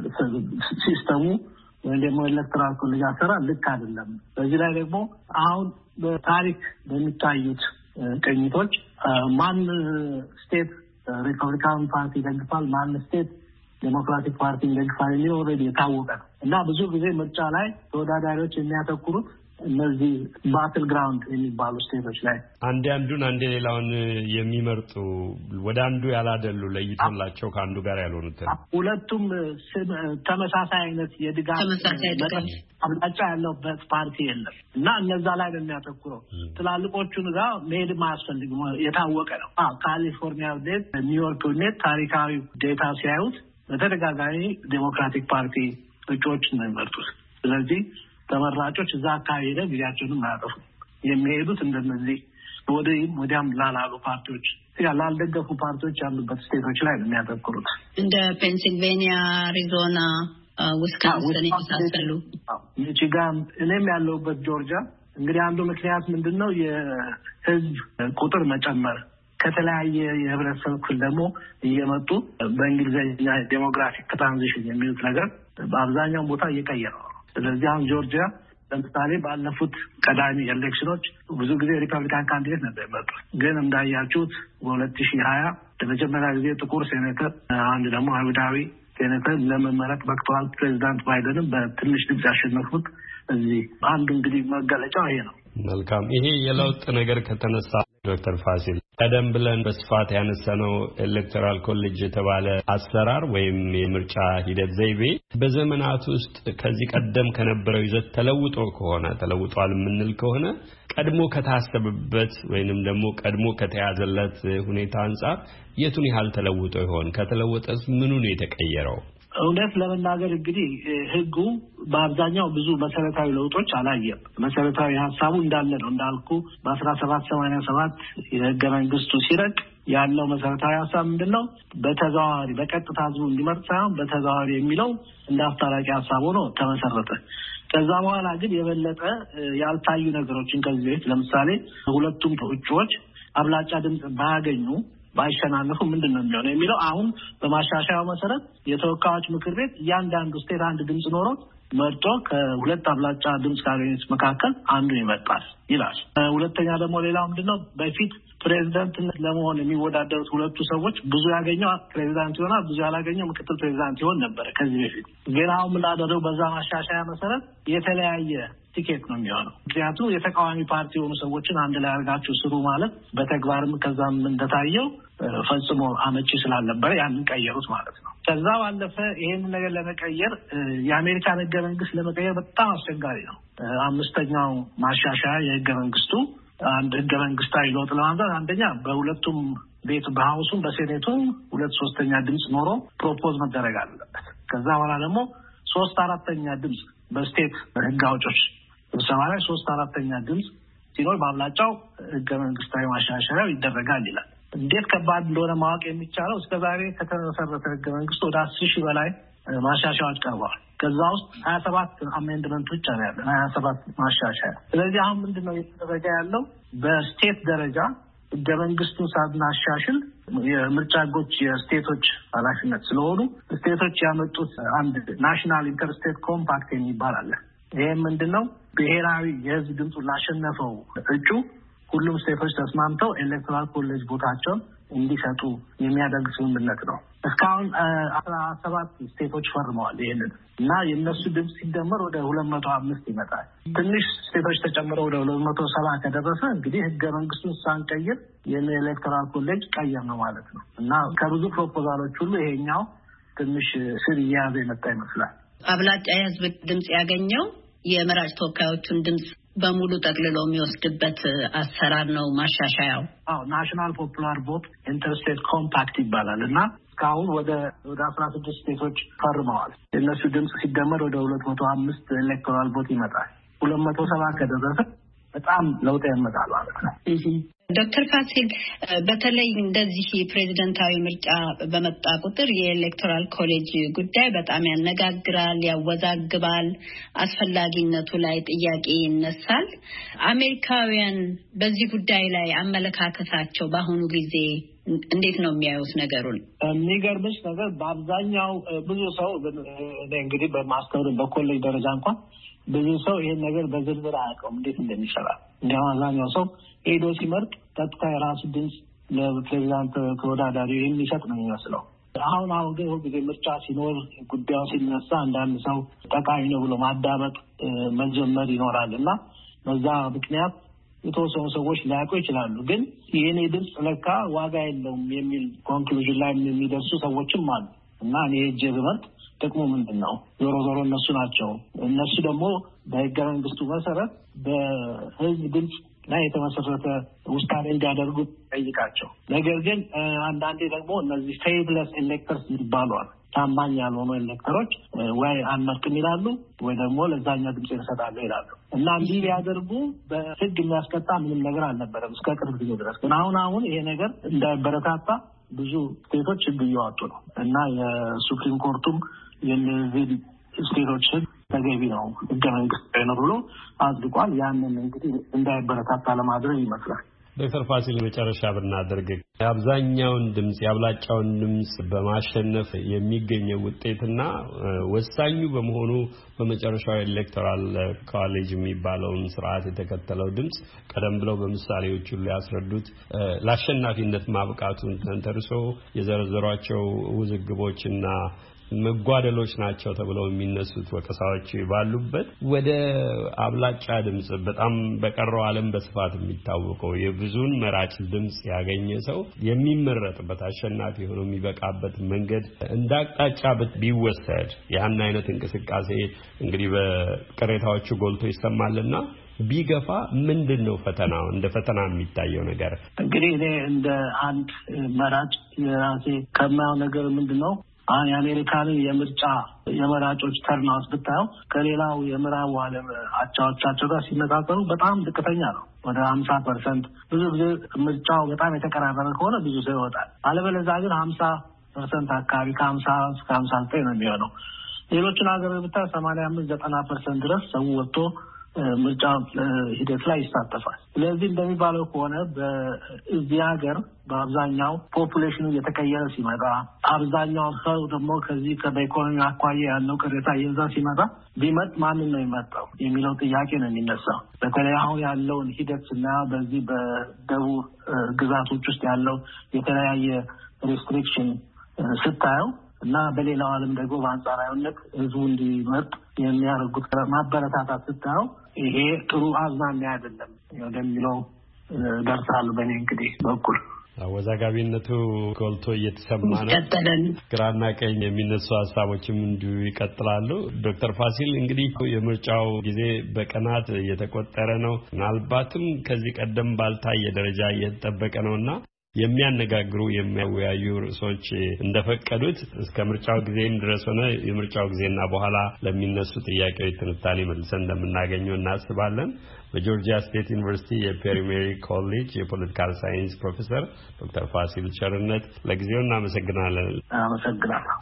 ሲስተሙ ወይ ደግሞ ኤሌክቶራል ኮሌጅ አሰራር ልክ አይደለም። በዚህ ላይ ደግሞ አሁን በታሪክ በሚታዩት ቅኝቶች ማን ስቴት ሪፐብሊካን ፓርቲ ደግፋል፣ ማን ስቴት ዴሞክራቲክ ፓርቲ ደግፋል የሚለው ኦልሬዲ የታወቀ ነው እና ብዙ ጊዜ ምርጫ ላይ ተወዳዳሪዎች የሚያተኩሩት እነዚህ ባትል ግራውንድ የሚባሉ ስቴቶች ላይ አንድ አንዱን አንድ ሌላውን የሚመርጡ ወደ አንዱ ያላደሉ ለይቶላቸው ከአንዱ ጋር ያልሆኑት ሁለቱም ተመሳሳይ አይነት የድጋፍ አብላጫ ያለበት ፓርቲ የለም እና እነዛ ላይ ነው የሚያተኩረው። ትላልቆቹን ጋር መሄድ ማያስፈልግ የታወቀ ነው። ካሊፎርኒያ ዴት፣ ኒውዮርክ ዴት ታሪካዊ ዴታ ሲያዩት በተደጋጋሚ ዴሞክራቲክ ፓርቲ እጩዎች ነው የሚመርጡት። ስለዚህ ተመራጮች እዛ አካባቢ ሄደው ጊዜያቸውን አያጠፉ። የሚሄዱት እንደነዚህ ወደም ወዲያም ላላሉ ፓርቲዎች ያላልደገፉ ፓርቲዎች ያሉበት ስቴቶች ላይ ነው የሚያተኩሩት። እንደ ፔንሲልቬኒያ፣ አሪዞና፣ ዊስካንሰን የመሳሰሉ ሚቺጋን፣ እኔም ያለሁበት ጆርጂያ። እንግዲህ አንዱ ምክንያት ምንድነው የህዝብ ቁጥር መጨመር፣ ከተለያየ የህብረተሰብ ክፍል ደግሞ እየመጡ በእንግሊዝኛ ዴሞግራፊክ ትራንዚሽን የሚሉት ነገር በአብዛኛው ቦታ እየቀየረ ነው። ስለዚህ አሁን ጆርጂያ ለምሳሌ ባለፉት ቀዳሚ ኤሌክሽኖች ብዙ ጊዜ ሪፐብሊካን ካንዲዴት ነበር የመጡት። ግን እንዳያችሁት በሁለት ሺህ ሀያ ለመጀመሪያ ጊዜ ጥቁር ሴኔተር፣ አንድ ደግሞ አይሁዳዊ ሴኔተር ለመመረጥ በቅተዋል። ፕሬዚዳንት ባይደንም በትንሽ ድምጽ ያሸነፉት እዚህ አንዱ እንግዲህ መገለጫው ይሄ ነው። መልካም። ይሄ የለውጥ ነገር ከተነሳ ዶክተር ፋሲል ቀደም ብለን በስፋት ያነሳነው ኤሌክቶራል ኮሌጅ የተባለ አሰራር ወይም የምርጫ ሂደት ዘይቤ በዘመናት ውስጥ ከዚህ ቀደም ከነበረው ይዘት ተለውጦ ከሆነ ተለውጧል የምንል ከሆነ ቀድሞ ከታሰበበት ወይንም ደግሞ ቀድሞ ከተያዘለት ሁኔታ አንፃር የቱን ያህል ተለውጦ ይሆን? ከተለወጠስ ምኑ ነው የተቀየረው? እውነት ለመናገር እንግዲህ ህጉ በአብዛኛው ብዙ መሰረታዊ ለውጦች አላየም። መሰረታዊ ሀሳቡ እንዳለ ነው። እንዳልኩ በአስራ ሰባት ሰማንያ ሰባት የህገ መንግስቱ ሲረቅ ያለው መሰረታዊ ሀሳብ ምንድነው? በተዘዋዋሪ በቀጥታ ህዝቡ እንዲመርጥ ሳይሆን በተዘዋዋሪ የሚለው እንደ አስታራቂ ሀሳብ ሆኖ ተመሰረተ። ከዛ በኋላ ግን የበለጠ ያልታዩ ነገሮችን ከዚህ በፊት ለምሳሌ ሁለቱም እጩዎች አብላጫ ድምጽ ባያገኙ ባይሸናነፉ ምንድነው የሚሆነው የሚለው አሁን በማሻሻያው መሰረት የተወካዮች ምክር ቤት እያንዳንዱ ስቴት አንድ ድምጽ ኖሮት መርጦ ከሁለት አብላጫ ድምጽ ካገኙት መካከል አንዱ ይመጣል ይላል። ሁለተኛ ደግሞ ሌላው ምንድነው በፊት ፕሬዝዳንት ለመሆን የሚወዳደሩት ሁለቱ ሰዎች ብዙ ያገኘው ፕሬዝዳንት ይሆናል፣ ብዙ ያላገኘው ምክትል ፕሬዝዳንት ይሆን ነበር ከዚህ በፊት። ግን አሁን ምን አደረጉ? በዛ ማሻሻያ መሰረት የተለያየ ቲኬት ነው የሚሆነው። ምክንያቱም የተቃዋሚ ፓርቲ የሆኑ ሰዎችን አንድ ላይ አድርጋችሁ ስሩ ማለት በተግባርም ከዛም እንደታየው ፈጽሞ አመቺ ስላልነበረ ያንን ቀየሩት ማለት ነው። ከዛ ባለፈ ይሄን ነገር ለመቀየር የአሜሪካን ህገ መንግስት ለመቀየር በጣም አስቸጋሪ ነው። አምስተኛው ማሻሻያ የህገ መንግስቱ አንድ ህገ መንግስታዊ ለውጥ ለማምጣት አንደኛ በሁለቱም ቤት በሃውሱም በሴኔቱም ሁለት ሶስተኛ ድምጽ ኖሮ ፕሮፖዝ መደረግ አለበት። ከዛ በኋላ ደግሞ ሶስት አራተኛ ድምጽ በስቴት ህግ አውጪዎች ስብሰባ ላይ ሶስት አራተኛ ድምጽ ሲኖር በአብላጫው ህገ መንግስታዊ ማሻሻያው ይደረጋል ይላል። እንዴት ከባድ እንደሆነ ማወቅ የሚቻለው እስከዛሬ ከተመሰረተ ህገ መንግስት ወደ አስር ሺህ በላይ ማሻሻያዎች ቀርበዋል። ከዛ ውስጥ ሀያ ሰባት አሜንድመንቶች አሉ ያለ ሀያ ሰባት ማሻሻያ። ስለዚህ አሁን ምንድነው እየተደረገ ያለው? በስቴት ደረጃ ህገ መንግስቱን ሳናሻሽል የምርጫ ህጎች የስቴቶች ኃላፊነት ስለሆኑ ስቴቶች ያመጡት አንድ ናሽናል ኢንተርስቴት ኮምፓክት የሚባል አለ። ይሄ ምንድነው? ብሔራዊ የህዝብ ድምፁን ላሸነፈው እጩ ሁሉም ስቴቶች ተስማምተው ኤሌክቶራል ኮሌጅ ቦታቸውን እንዲሰጡ የሚያደርግ ስምምነት ነው። እስካሁን አስራ ሰባት ስቴቶች ፈርመዋል ይሄንን እና የነሱ ድምጽ ሲደመር ወደ ሁለት መቶ አምስት ይመጣል። ትንሽ ስቴቶች ተጨምረው ወደ ሁለት መቶ ሰባ ከደረሰ እንግዲህ ህገ መንግስቱን ሳንቀይር የኤሌክቶራል ኮሌጅ ቀየር ነው ማለት ነው እና ከብዙ ፕሮፖዛሎች ሁሉ ይሄኛው ትንሽ ስር እየያዘ የመጣ ይመስላል። አብላጫ የህዝብ ድምጽ ያገኘው የመራጭ ተወካዮቹን ድምጽ በሙሉ ጠቅልሎ የሚወስድበት አሰራር ነው ማሻሻያው። አዎ ናሽናል ፖፑላር ቮት ኢንተርስቴት ኮምፓክት ይባላል እና እስካሁን ወደ ወደ አስራ ስድስት ስቴቶች ፈርመዋል። የእነሱ ድምጽ ሲደመር ወደ ሁለት መቶ አምስት ኤሌክቶራል ቮት ይመጣል። ሁለት መቶ ሰባ ከደረሰ በጣም ለውጥ ያመጣል ማለት ነው። ዶክተር ፋሲል በተለይ እንደዚህ ፕሬዝዳንታዊ ምርጫ በመጣ ቁጥር የኤሌክቶራል ኮሌጅ ጉዳይ በጣም ያነጋግራል፣ ያወዛግባል፣ አስፈላጊነቱ ላይ ጥያቄ ይነሳል። አሜሪካውያን በዚህ ጉዳይ ላይ አመለካከታቸው በአሁኑ ጊዜ እንዴት ነው የሚያዩት ነገሩን? የሚገርምሽ ነገር በአብዛኛው ብዙ ሰው እንግዲህ በማስተር በኮሌጅ ደረጃ እንኳን ብዙ ሰው ይሄን ነገር በዝርዝር አያውቀውም እንዴት እንደሚሰራ። እንዲያው አብዛኛው ሰው ሄዶ ሲመርጥ ቀጥታ የራሱ ድምጽ ለፕሬዝዳንት ተወዳዳሪ የሚሰጥ ነው የሚመስለው። አሁን አሁን ግን ሁልጊዜ ምርጫ ሲኖር ጉዳዩ ሲነሳ አንዳንድ ሰው ጠቃሚ ነው ብሎ ማዳመጥ መጀመር ይኖራል እና በዛ ምክንያት የተወሰኑ ሰዎች ሊያውቁ ይችላሉ። ግን የኔ ድምጽ ለካ ዋጋ የለውም የሚል ኮንክሉዥን ላይ የሚደርሱ ሰዎችም አሉ እና እኔ ሄጄ ብመርጥ ጥቅሙ ምንድን ነው? ዞሮ ዞሮ እነሱ ናቸው። እነሱ ደግሞ በህገ መንግስቱ መሰረት በህዝብ ድምጽ ላይ የተመሰረተ ውሳኔ እንዲያደርጉ ጠይቃቸው። ነገር ግን አንዳንዴ ደግሞ እነዚህ ፌይድለስ ኤሌክተርስ ይባላሉ። ታማኝ ያልሆኑ ኤሌክተሮች ወይ አንመርጥም ይላሉ ወይ ደግሞ ለዛኛው ድምጽ ይሰጣሉ ይላሉ እና እንዲህ ቢያደርጉ በህግ የሚያስቀጣ ምንም ነገር አልነበረም እስከ ቅርብ ጊዜ ድረስ። ግን አሁን አሁን ይሄ ነገር እንዳይበረታታ ብዙ ስቴቶች ህግ እያወጡ ነው እና የሱፕሪም ኮርቱም የነዚህ ስቴቶች ተገቢ ነው ህገ መንግስት ነው ብሎ አጽድቋል። ያንን እንግዲህ እንዳይበረታታ ለማድረግ ይመስላል። ዶክተር ፋሲል መጨረሻ ብናደርግ አብዛኛውን ድምጽ ያብላጫውን ድምጽ በማሸነፍ የሚገኘው ውጤትና ወሳኙ በመሆኑ በመጨረሻው ኤሌክቶራል ኮሌጅ የሚባለውን ስርዓት የተከተለው ድምጽ ቀደም ብለው በምሳሌዎቹ ሊያስረዱት ለአሸናፊነት ማብቃቱን ተንተርሶ የዘረዘሯቸው ውዝግቦችና መጓደሎች ናቸው ተብለው የሚነሱት ወቀሳዎች ባሉበት ወደ አብላጫ ድምጽ በጣም በቀረው ዓለም በስፋት የሚታወቀው የብዙን መራጭ ድምጽ ያገኘ ሰው የሚመረጥበት አሸናፊ ሆኖ የሚበቃበት መንገድ እንዳቅጣጫ ቢወሰድ ያን አይነት እንቅስቃሴ እንግዲህ በቅሬታዎቹ ጎልቶ ይሰማልና ቢገፋ ምንድነው ፈተናው? እንደ ፈተና የሚታየው ነገር እንግዲህ እኔ እንደ አንድ መራጭ የራሴ ከማየው ነገር ምንድነው አሁን የአሜሪካን የምርጫ የመራጮች ተርናውት ብታየው ከሌላው የምዕራቡ ዓለም አቻዎቻቸው ጋር ሲነጻጸሩ በጣም ዝቅተኛ ነው። ወደ ሀምሳ ፐርሰንት ብዙ ጊዜ ምርጫው በጣም የተቀራረበ ከሆነ ብዙ ሰው ይወጣል። አለበለዚያ ግን ሀምሳ ፐርሰንት አካባቢ ከሀምሳ እስከ ሀምሳ ዘጠኝ ነው የሚሆነው። ሌሎችን ሀገሮች ብታየው ሰማንያ አምስት ዘጠና ፐርሰንት ድረስ ሰው ወጥቶ ምርጫ ሂደት ላይ ይሳተፋል። ስለዚህ እንደሚባለው ከሆነ በዚህ ሀገር በአብዛኛው ፖፑሌሽኑ እየተቀየረ ሲመጣ አብዛኛው ሰው ደግሞ ከዚህ ከኢኮኖሚ አኳያ ያለው ቅሬታ እየዛ ሲመጣ ቢመጥ ማንን ነው የሚመጣው የሚለው ጥያቄ ነው የሚነሳው። በተለይ አሁን ያለውን ሂደት ስናየው በዚህ በደቡብ ግዛቶች ውስጥ ያለው የተለያየ ሬስትሪክሽን ስታየው እና በሌላው ዓለም ደግሞ በአንጻራዊነት ህዝቡ እንዲመርጥ የሚያደርጉት ማበረታታት ስታየው ይሄ ጥሩ አዝማሚያ አይደለም ወደሚለው ደርሳለሁ። በእኔ እንግዲህ በኩል አወዛጋቢነቱ ጎልቶ እየተሰማ ነው። ግራና ቀኝ የሚነሱ ሀሳቦችም እንዲሁ ይቀጥላሉ። ዶክተር ፋሲል እንግዲህ የምርጫው ጊዜ በቀናት እየተቆጠረ ነው። ምናልባትም ከዚህ ቀደም ባልታየ ደረጃ እየተጠበቀ ነውና የሚያነጋግሩ የሚያወያዩ ርዕሶች እንደፈቀዱት እስከ ምርጫው ጊዜም ድረስ ሆነ የምርጫው ጊዜና በኋላ ለሚነሱ ጥያቄዎች ትንታኔ መልሰን እንደምናገኘው እናስባለን። በጆርጂያ ስቴት ዩኒቨርሲቲ የፔሪ ሜሪ ኮሌጅ የፖለቲካል ሳይንስ ፕሮፌሰር ዶክተር ፋሲል ቸርነት ለጊዜው እናመሰግናለን። አመሰግናለሁ።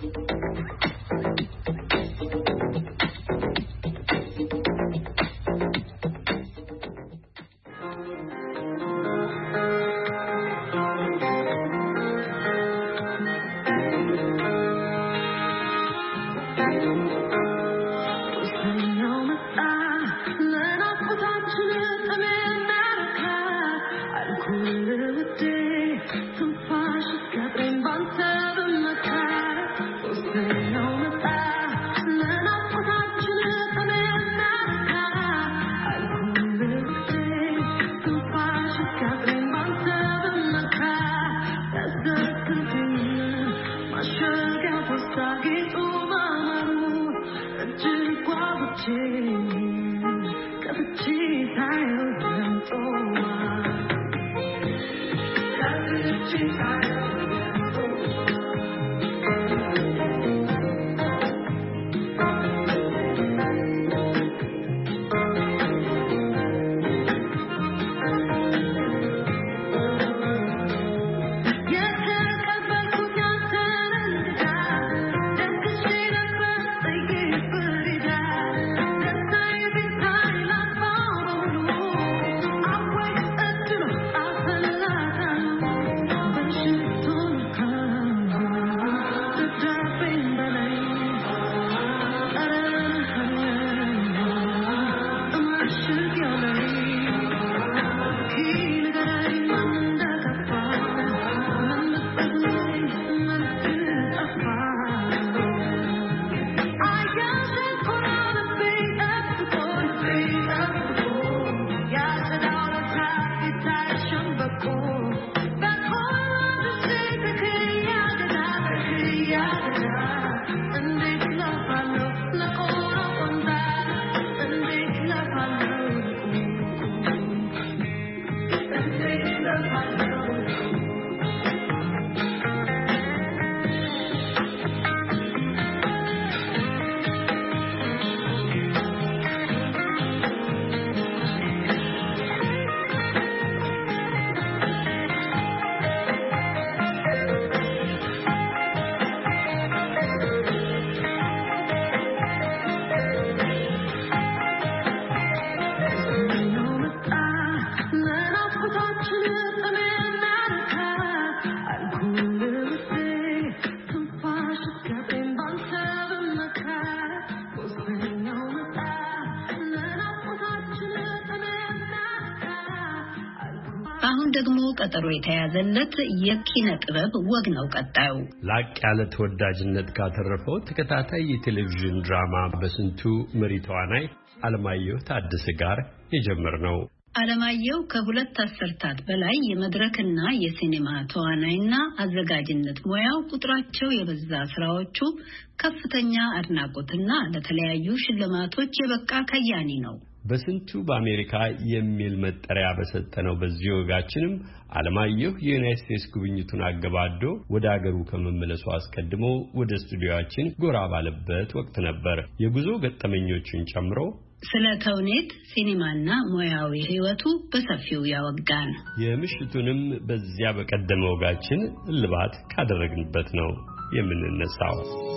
ደግሞ ቀጠሮ የተያዘለት የኪነ ጥበብ ወግ ነው። ቀጣዩ ላቅ ያለ ተወዳጅነት ካተረፈው ተከታታይ የቴሌቪዥን ድራማ በስንቱ መሪ ተዋናይ አለማየሁ ታደሰ ጋር የጀመርነው። አለማየሁ ከሁለት አስርታት በላይ የመድረክና የሲኔማ ተዋናይና አዘጋጅነት ሙያው ቁጥራቸው የበዛ ስራዎቹ ከፍተኛ አድናቆትና ለተለያዩ ሽልማቶች የበቃ ከያኒ ነው። በስንቱ በአሜሪካ የሚል መጠሪያ በሰጠነው በዚህ ወጋችንም አለማየሁ የዩናይትድ ስቴትስ ጉብኝቱን አገባዶ ወደ አገሩ ከመመለሱ አስቀድሞ ወደ ስቱዲዮአችን ጎራ ባለበት ወቅት ነበር የጉዞ ገጠመኞቹን ጨምሮ ስለ ተውኔት ሲኒማና ሙያዊ ህይወቱ በሰፊው ያወጋን። የምሽቱንም በዚያ በቀደመ ወጋችን ልባት ካደረግንበት ነው የምንነሳው።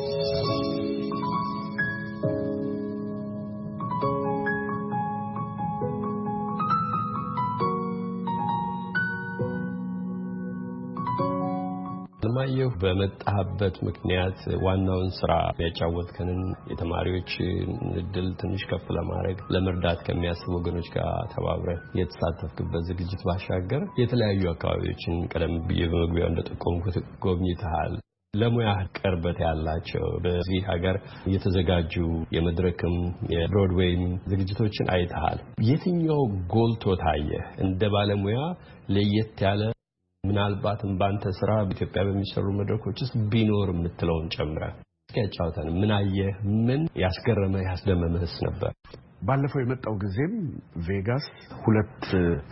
አለማየሁ በመጣህበት ምክንያት ዋናውን ስራ ያጫወትከንን የተማሪዎች እድል ትንሽ ከፍ ለማድረግ ለመርዳት ከሚያስቡ ወገኖች ጋር ተባብረህ የተሳተፍክበት ዝግጅት ባሻገር የተለያዩ አካባቢዎችን ቀደም ብዬ በመግቢያው እንደጠቆምኩት ጎብኝተሃል። ለሙያ ቅርበት ያላቸው በዚህ ሀገር የተዘጋጁ የመድረክም የብሮድዌይም ዝግጅቶችን አይተሃል። የትኛው ጎልቶ ታየህ? እንደ ባለሙያ ለየት ያለ ምናልባትም ባንተ ስራ በኢትዮጵያ በሚሰሩ መድረኮች ውስጥ ቢኖር የምትለውን ጨምረህ እስኪያጫውተን ምን አየህ? ምን ያስገረመህ ያስደመመህስ ነበር? ባለፈው የመጣው ጊዜም ቬጋስ ሁለት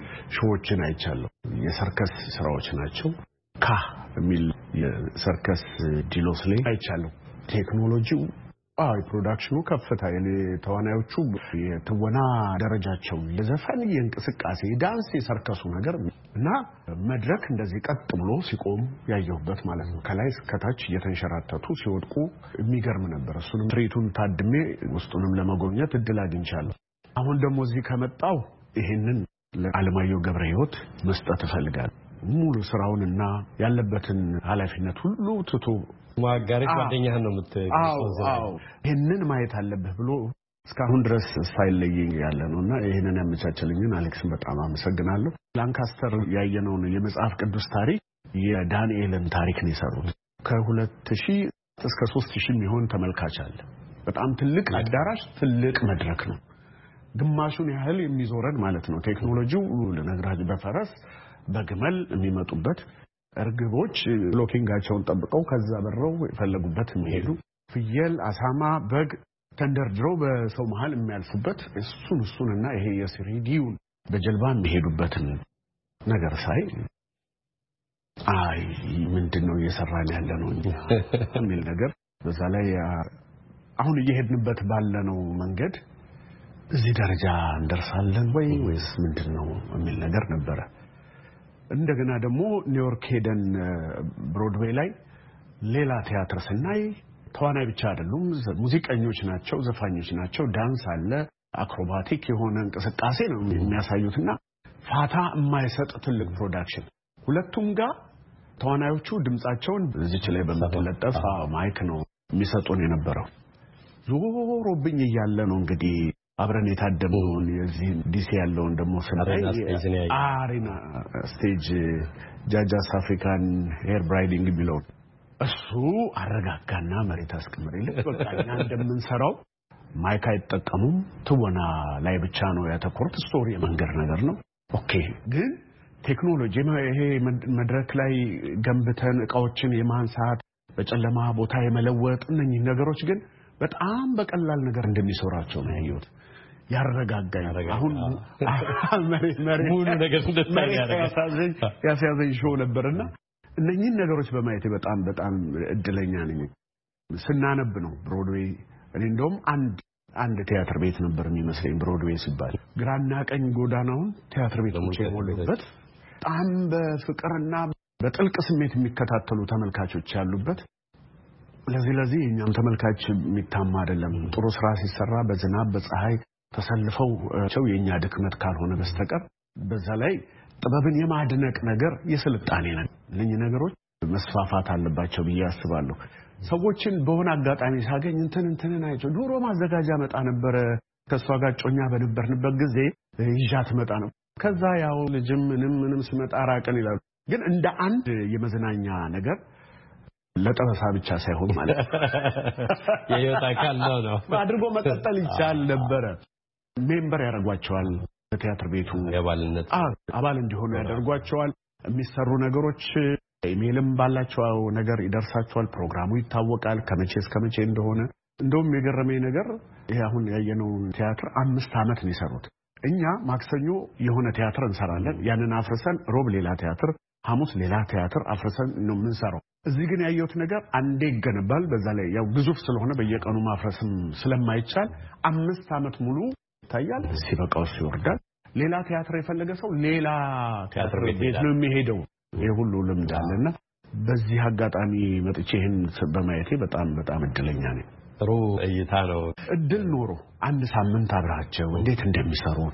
ሾዎችን አይቻለሁ። የሰርከስ ስራዎች ናቸው። ካ የሚል የሰርከስ ዲሎስ ላይ አይቻለሁ። ቴክኖሎጂው አይ ፕሮዳክሽኑ ከፍታ የተዋናዮቹ የትወና ደረጃቸው የዘፈን የእንቅስቃሴ ዳንስ የሰርከሱ ነገር እና መድረክ እንደዚህ ቀጥ ብሎ ሲቆም ያየሁበት ማለት ነው። ከላይ እስከታች እየተንሸራተቱ ሲወድቁ የሚገርም ነበር። እሱንም ትርኢቱን ታድሜ ውስጡንም ለመጎብኘት እድል አግኝቻለሁ። አሁን ደግሞ እዚህ ከመጣው ይሄንን ለአለማየሁ ገብረ ሕይወት መስጠት እፈልጋለሁ። ሙሉ ስራውንና ያለበትን ኃላፊነት ሁሉ ትቶ ማጋሪ ጓደኛህ ነው የምትገልጸው። አዎ ይሄንን ማየት አለብህ ብሎ እስካሁን ድረስ ሳይለየኝ ያለ ነውና ይሄንን ያመቻቸልኝን አሌክስን በጣም አመሰግናለሁ። ላንካስተር ያየነውን የመጽሐፍ ቅዱስ ታሪክ የዳንኤልን ታሪክ ነው የሰሩት። ከሁለት ሺህ እስከ ሦስት ሺህ የሚሆን ተመልካች አለ። በጣም ትልቅ አዳራሽ፣ ትልቅ መድረክ ነው። ግማሹን ያህል የሚዞረን ማለት ነው። ቴክኖሎጂው ለነግራጅ በፈረስ በግመል የሚመጡበት እርግቦች ሎኪንጋቸውን ጠብቀው ከዛ በረው የፈለጉበት የሚሄዱ ፍየል፣ አሳማ፣ በግ ተንደርድረው በሰው መሃል የሚያልፉበት እሱን እሱንና ይሄ የስሪዲውን በጀልባ የሚሄዱበትን ነገር ሳይ አይ ምንድነው እየሰራን ያለ ነው የሚል ነገር በዛ ላይ አሁን እየሄድንበት ባለነው መንገድ እዚህ ደረጃ እንደርሳለን ወይ ወይስ ምንድነው የሚል ነገር ነበረ። እንደገና ደግሞ ኒውዮርክ ሄደን ብሮድዌይ ላይ ሌላ ቲያትር ስናይ ተዋናይ ብቻ አይደሉም፣ ሙዚቀኞች ናቸው፣ ዘፋኞች ናቸው፣ ዳንስ አለ፣ አክሮባቲክ የሆነ እንቅስቃሴ ነው የሚያሳዩትና ፋታ የማይሰጥ ትልቅ ፕሮዳክሽን። ሁለቱም ጋር ተዋናዮቹ ድምጻቸውን እዚች ላይ በመተለጠፍ ማይክ ነው የሚሰጡን የነበረው። ዞሮብኝ እያለ ነው እንግዲህ አብረን የታደመውን የዚህ ዲሲ ያለውን ደግሞ ስናይ አሪና ስቴጅ ጃጃስ አፍሪካን ሄር ብራይዲንግ ቢለው እሱ አረጋጋና መሬት አስቀምጠልኝ። በቃ እኛ እንደምንሰራው ማይክ አይጠቀሙም፣ ትወና ላይ ብቻ ነው ያተኮሩት። ስቶሪ የመንገር ነገር ነው። ኦኬ ግን ቴክኖሎጂ ይሄ መድረክ ላይ ገንብተን እቃዎችን የማንሳት በጨለማ ቦታ የመለወጥ እነኚህ ነገሮች ግን በጣም በቀላል ነገር እንደሚሰራቸው ነው ያየሁት። ያረጋጋኝ አሁን መሬት መሬት ሙሉ ነገር እንደታይ ያረጋጋኝ ያሳዘኝ ሾው ነበርና እነኚህን ነገሮች በማየት በጣም በጣም እድለኛ ነኝ። ስናነብ ነው ብሮድዌይ እኔ እንደውም አንድ አንድ ቲያትር ቤት ነበር የሚመስለኝ ብሮድዌይ ሲባል ግራና ቀኝ ጎዳናውን ቲያትር ቤቶች የሞሉበት በጣም በፍቅርና በጥልቅ ስሜት የሚከታተሉ ተመልካቾች ያሉበት። ለዚህ ለዚህ እኛም ተመልካች የሚታማ አይደለም። ጥሩ ስራ ሲሰራ በዝናብ በፀሐይ ተሰልፈው ቸው የኛ ድክመት ካልሆነ በስተቀር በዛ ላይ ጥበብን የማድነቅ ነገር የስልጣኔ ነው። ለኝ ነገሮች መስፋፋት አለባቸው ብዬ አስባለሁ። ሰዎችን በሆነ አጋጣሚ ሳገኝ እንትን እንትን አይቸው ዶሮ ማዘጋጃ መጣ ነበር ከሷ ጋር ጮኛ በነበርንበት ጊዜ ይዣት መጣ ነው ከዛ ያው ልጅም ምንም ምንም ሲመጣ ራቀን ይላሉ ግን እንደ አንድ የመዝናኛ ነገር ለጠበሳ ብቻ ሳይሆን ማለት የህይወት አካል ነው ነው አድርጎ መቀጠል ይቻል ነበር ሜምበር ያደርጓቸዋል በቲያትር ቤቱ የባልነት አባል እንዲሆኑ ያደርጓቸዋል የሚሰሩ ነገሮች ኢሜልም ባላቸው ነገር ይደርሳቸዋል ፕሮግራሙ ይታወቃል ከመቼ እስከ መቼ እንደሆነ እንደውም የገረመኝ ነገር ይሄ አሁን ያየነው ቲያትር አምስት አመት ነው የሰሩት እኛ ማክሰኞ የሆነ ቲያትር እንሰራለን ያንን አፍርሰን ሮብ ሌላ ቲያትር ሐሙስ ሌላ ቲያትር አፍርሰን ነው የምንሰራው እዚህ ግን ያየሁት ነገር አንዴ ይገነባል በዛ ላይ ያው ግዙፍ ስለሆነ በየቀኑ ማፍረስም ስለማይቻል አምስት አመት ሙሉ ይታያል ሲበቃው ሲወርዳል ሌላ ቲያትር የፈለገ ሰው ሌላ ቲያትር ቤት ነው የሚሄደው ይሄ ሁሉ ልምድ አለና በዚህ አጋጣሚ መጥቼ ይሄን በማየቴ በጣም በጣም እድለኛ ነኝ ጥሩ እይታ ነው እድል ኖሮ አንድ ሳምንት አብራቸው እንዴት እንደሚሰሩት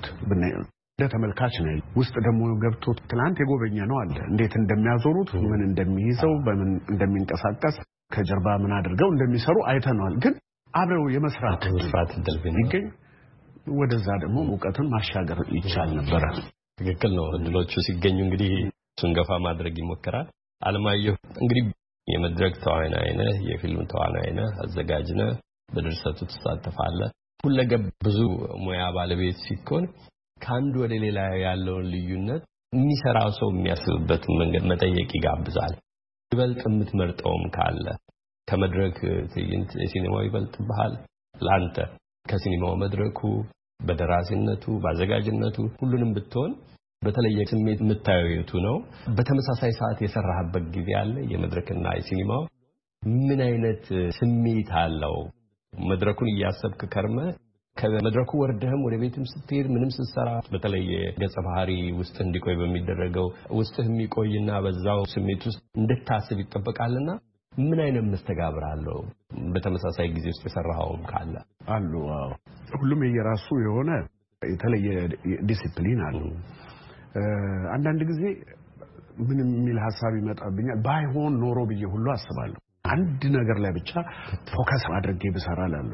ለተመልካች ነው ውስጥ ደግሞ ገብቶ ትላንት የጎበኛ ነው አለ እንዴት እንደሚያዞሩት ምን እንደሚይዘው በምን እንደሚንቀሳቀስ ከጀርባ ምን አድርገው እንደሚሰሩ አይተናል ግን አብረው የመስራት መስራት እድል ይገኝ ወደዛ ደግሞ ሙቀትን ማሻገር ይቻል ነበር ትክክል ነው እድሎቹ ሲገኙ እንግዲህ ስንገፋ ማድረግ ይሞከራል አለማየሁ እንግዲህ የመድረክ ተዋናይ ነህ የፊልም ተዋናይ ነህ አዘጋጅ ነህ በድርሰቱ ተሳተፋለህ ሁለገብ ብዙ ሙያ ባለቤት ሲኮን ካንዱ ወደ ሌላ ያለውን ልዩነት የሚሰራው ሰው የሚያስብበት መንገድ መጠየቅ ይጋብዛል ይበልጥ የምትመርጠውም ካለ ከመድረክ ትዕይንት የሲኔማው ይበልጥብሃል ላንተ ከሲኔማው መድረኩ በደራሲነቱ ባዘጋጅነቱ ሁሉንም ብትሆን በተለየ ስሜት የምታየው ነው በተመሳሳይ ሰዓት የሰራህበት ጊዜ አለ የመድረክና የሲኔማው ምን አይነት ስሜት አለው መድረኩን ያሰብክ ከርመ ከመድረኩ ወርደህም ወደ ቤትም ስትሄድ ምንም ስትሰራ በተለየ ገጸ ባህሪ ውስጥ እንዲቆይ በሚደረገው ውስጥህ የሚቆይና በዛው ስሜት ውስጥ እንድታስብ ይጠበቃልና ምን አይነት መስተጋብር አለው በተመሳሳይ ጊዜ ውስጥ የሰራኸውም ካለ አሉ አዎ ሁሉም የራሱ የሆነ የተለየ ዲሲፕሊን አለው አንዳንድ ጊዜ ምንም የሚል ሐሳብ ይመጣብኛል ባይሆን ኖሮ ብዬ ሁሉ አስባለሁ አንድ ነገር ላይ ብቻ ፎከስ አድርጌ ብሰራላለሁ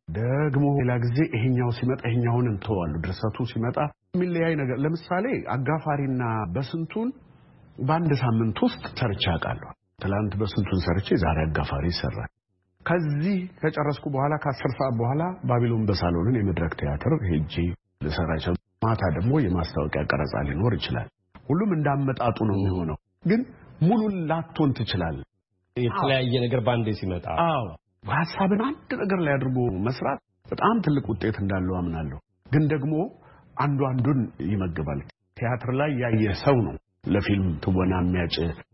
ደግሞ ሌላ ጊዜ ይሄኛው ሲመጣ ይሄኛውንም ተዋለሁ ድርሰቱ ሲመጣ የሚለያይ ነገር ለምሳሌ አጋፋሪና በስንቱን በአንድ ሳምንት ውስጥ ሰርቻ አውቃለሁ ትላንት በስንቱን ሰርቼ ዛሬ አጋፋሪ ይሰራል ከዚህ ከጨረስኩ በኋላ ከአስር ሰዓት በኋላ ባቢሎን በሳሎንን የመድረክ ቲያትር ሄጄ ልሰራቸው ማታ ደግሞ የማስታወቂያ ቀረጻ ሊኖር ይችላል ሁሉም እንዳመጣጡ ነው የሚሆነው ግን ሙሉ ላትሆን ትችላል የተለያየ ነገር ባንዴ ሲመጣ አዎ ሐሳብን አንድ ነገር ላይ አድርጎ መስራት በጣም ትልቅ ውጤት እንዳለው አምናለሁ ግን ደግሞ አንዱ አንዱን ይመግባል ቲያትር ላይ ያየ ሰው ነው ለፊልም ትወና የሚያጭ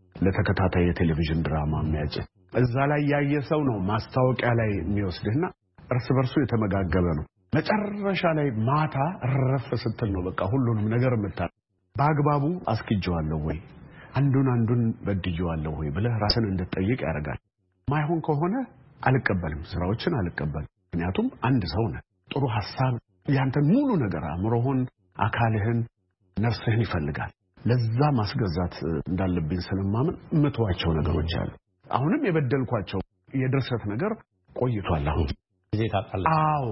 ለተከታታይ የቴሌቪዥን ድራማ የሚያጭ እዛ ላይ ያየ ሰው ነው ማስታወቂያ ላይ የሚወስድና እርስ በርሱ የተመጋገበ ነው መጨረሻ ላይ ማታ ረፍ ስትል ነው በቃ ሁሉንም ነገር መጣ በአግባቡ አስኪጀዋለሁ ወይ አንዱን አንዱን በድየዋለሁ ወይ ብለህ ራስን እንድትጠይቅ ያደርጋል ማይሆን ከሆነ አልቀበልም ስራዎችን አልቀበልም ምክንያቱም አንድ ሰው ነህ ጥሩ ሐሳብ ያንተን ሙሉ ነገር አምሮህን አካልህን ነፍስህን ይፈልጋል ለዛ ማስገዛት እንዳለብኝ ስለማምን ምትዋቸው ነገሮች አሉ አሁንም የበደልኳቸው የድርሰት ነገር ቆይቷል አሁን ጊዜ ታጣላ አዎ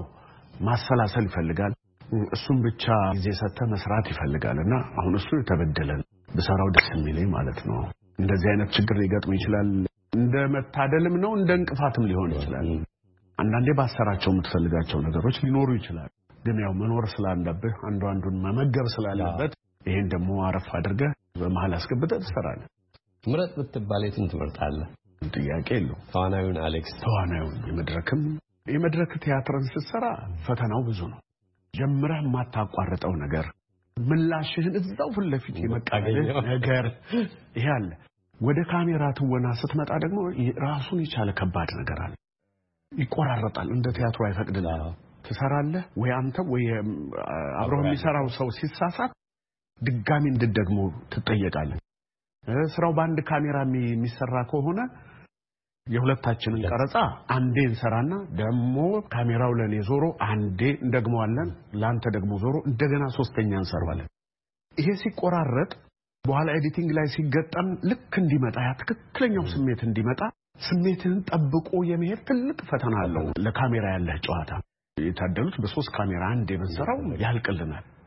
ማሰላሰል ይፈልጋል እሱም ብቻ ጊዜ ሰተ መስራት ይፈልጋልና አሁን እሱ የተበደለን በሰራው ደስ የሚለኝ ማለት ነው እንደዚህ አይነት ችግር ሊገጥም ይችላል እንደ መታደልም ነው እንደ እንቅፋትም ሊሆን ይችላል አንዳንዴ ባሰራቸው የምትፈልጋቸው ነገሮች ሊኖሩ ይችላል ግን ያው መኖር ስላለብህ አንዱ አንዱን መመገብ ስላለበት ይሄን ደግሞ አረፍ አድርገህ በመሃል አስገብተህ ትሰራለህ ምረጥ ብትባል የትን ትመርጣለህ ጥያቄ የለው ተዋናዩን አሌክስ ተዋናዩን የመድረክም የመድረክ ቲያትርን ስትሰራ ፈተናው ብዙ ነው ጀምረህ ማታቋርጠው ነገር ምላሽህን እዛው ፊት ለፊት የመቃገል ነገር ይሄ አለ ወደ ካሜራ ትወና ስትመጣ ደግሞ ራሱን የቻለ ከባድ ነገር አለ ይቆራረጣል እንደ ቲያትሩ አይፈቅድልህም ትሰራለህ ወይ አንተ ወይ አብረው የሚሰራው ሰው ሲሳሳት ድጋሚ እንድትደግሞ ትጠየቃለህ ስራው በአንድ ካሜራ የሚሰራ ከሆነ የሁለታችንን ቀረጻ አንዴ እንሰራና ደግሞ ካሜራው ለኔ ዞሮ አንዴ እንደግመዋለን ላንተ ደግሞ ዞሮ እንደገና ሶስተኛ እንሰራዋለን ይሄ ሲቆራረጥ በኋላ ኤዲቲንግ ላይ ሲገጠም ልክ እንዲመጣ ያ ትክክለኛው ስሜት እንዲመጣ ስሜትን ጠብቆ የመሄድ ትልቅ ፈተና አለው ለካሜራ ያለ ጨዋታ የታደሉት በሶስት ካሜራ አንዴ በሰራው ያልቅልናል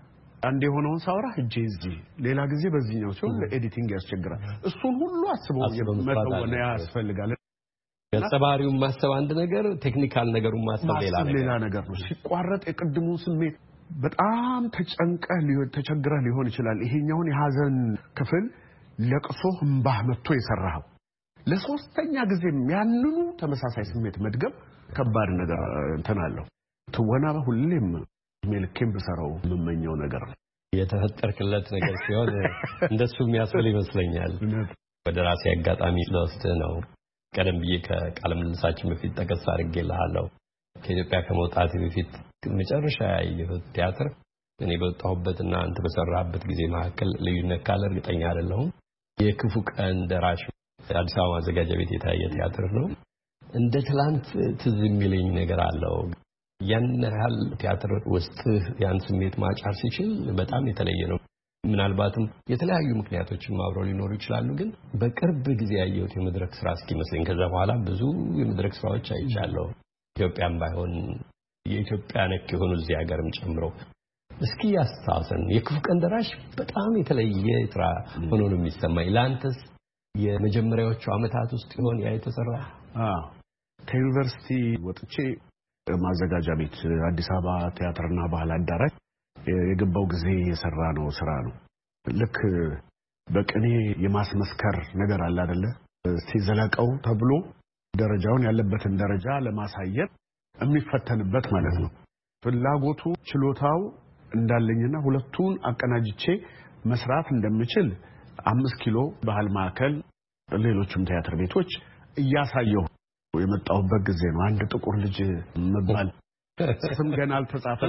አንዴ ሆነውን ሳውራ እጄ እዚህ ሌላ ጊዜ በዚህኛው ሲሆን ለኤዲቲንግ ያስቸግራል እሱን ሁሉ አስበው የመተወነ ያስፈልጋል ገጸ ባህሪውን ማሰብ አንድ ነገር ቴክኒካል ነገሩን ማሰብ ሌላ ነገር ሌላ ነገር ነው ሲቋረጥ የቅድሙ ስሜት በጣም ተጨንቀህ ሊሆን ተቸግረህ ሊሆን ይችላል ይሄኛውን የሐዘን ክፍል ለቅሶ እንባህ መጥቶ ይሰራው ለሶስተኛ ጊዜ ያንኑ ተመሳሳይ ስሜት መድገም ከባድ ነገር እንተናለው ትወና ሁሌም መልከም በሰራው መመኘው ነገር የተፈጠርክለት ነገር ሲሆን እንደሱ የሚያስብል ይመስለኛል ወደ ራሴ አጋጣሚ ለውስጥ ነው ቀደም ብዬ ከቃለ ምልልሳችን በፊት ተቀሳ አድርጌልሃለሁ ከኢትዮጵያ ከመውጣት በፊት መጨረሻ ያየሁት ቲያትር እኔ በወጣሁበትና አንተ በሰራህበት ጊዜ መካከል ልዩነት ካለ እርግጠኛ አይደለሁም የክፉ ቀን ደራሽ አዲስ አበባ ማዘጋጃ ቤት የታየ ቲያትር ነው እንደ ትላንት ትዝ የሚለኝ ነገር አለው ያን ያህል ቲያትር ውስጥ ያን ስሜት ማጫር ሲችል በጣም የተለየ ነው ምናልባትም የተለያዩ ምክንያቶችን ማብረው ሊኖሩ ይችላሉ ግን በቅርብ ጊዜ ያየሁት የመድረክ ስራ እስኪመስለኝ ከዛ በኋላ ብዙ የመድረክ ስራዎች አይቻለሁ ኢትዮጵያም ባይሆን የኢትዮጵያ ነክ የሆኑ እዚህ ሀገርም ጨምሮ እስኪ ያስታውሰን የክፉ ቀን ደራሽ በጣም የተለየ ስራ ሆኖ ነው የሚሰማኝ ላንተስ የመጀመሪያዎቹ አመታት ውስጥ ይሆን ያ የተሰራ አዎ ከዩኒቨርሲቲ ወጥቼ ማዘጋጃ ቤት አዲስ አበባ ቲያትርና ባህል አዳራሽ የገባው ጊዜ የሰራ ነው ስራ ነው ልክ በቅኔ የማስመስከር ነገር አለ አይደለ ሲዘለቀው ተብሎ ደረጃውን ያለበትን ደረጃ ለማሳየት የሚፈተንበት ማለት ነው ፍላጎቱ ችሎታው እንዳለኝና ሁለቱን አቀናጅቼ መስራት እንደምችል አምስት ኪሎ ባህል ማዕከል ሌሎችም ቲያትር ቤቶች እያሳየው የመጣውበት ጊዜ ነው አንድ ጥቁር ልጅ መባል ስም ገና አልተጻፈም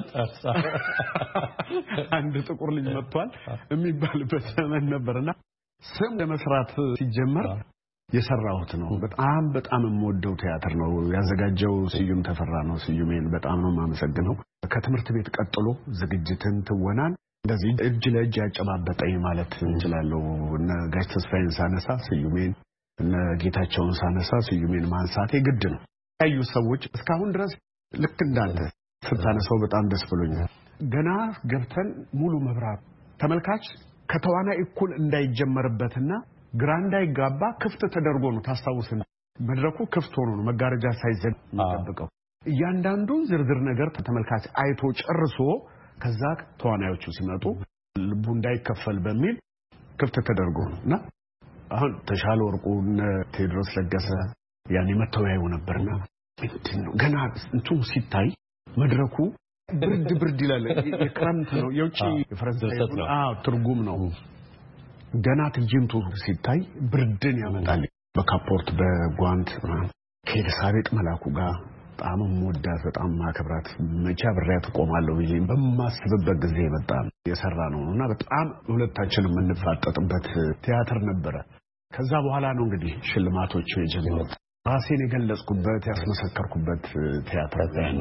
አንድ ጥቁር ልጅ መጥቷል የሚባልበት ዘመን ነበርና ስም ለመስራት ሲጀመር የሰራሁት ነው በጣም በጣም የምወደው ቲያትር ነው ያዘጋጀው ስዩም ተፈራ ነው ስዩሜን በጣም ነው ማመሰግነው ከትምህርት ቤት ቀጥሎ ዝግጅትን ትወናን እንደዚህ እጅ ለእጅ ያጨባበጠኝ ማለት እንችላለን እና ጋሽ ተስፋዬን ሳነሳ ስዩሜን እና ጌታቸውን ሳነሳ ስዩሜን ማንሳቴ ግድ ነው ያዩ ሰዎች እስካሁን ድረስ ልክ እንዳንተ ስታነሳው በጣም ደስ ብሎኛል ገና ገብተን ሙሉ መብራት ተመልካች ከተዋናይ እኩል እንዳይጀመርበትና ግራንዳ ይጋባ ክፍት ተደርጎ ነው ታስታውስን መድረኩ ክፍት ሆኖ ነው መጋረጃ ሳይዘግ የሚጠብቀው እያንዳንዱን ዝርዝር ነገር ተመልካች አይቶ ጨርሶ ከዛ ተዋናዮቹ ሲመጡ ልቡ እንዳይከፈል በሚል ክፍት ተደርጎ ነውና አሁን ተሻለ ወርቁና ቴድሮስ ለገሰ ያኔ መተወያዩ ነበርና እንትን ገና እንቱ ሲታይ መድረኩ ብርድ ብርድ ይላል የክረምት ነው የውጪ የፈረንሳይ አዎ ትርጉም ነው ገና ትጅምቱ ሲታይ ብርድን ያመጣል በካፖርት በጓንት ከደሳቤት መላኩ ጋር በጣም ወዳት በጣም ማከብራት መቻ ብሪያት ቆማለሁ ብዬ በማስበበት ጊዜ በጣም የሰራ ነውና በጣም ሁለታችንም የምንፋጠጥበት ቲያትር ነበረ ከዛ በኋላ ነው እንግዲህ ሽልማቶቹ የጀመሩት ራሴን የገለጽኩበት ያስመሰከርኩበት ቲያትር ያኔ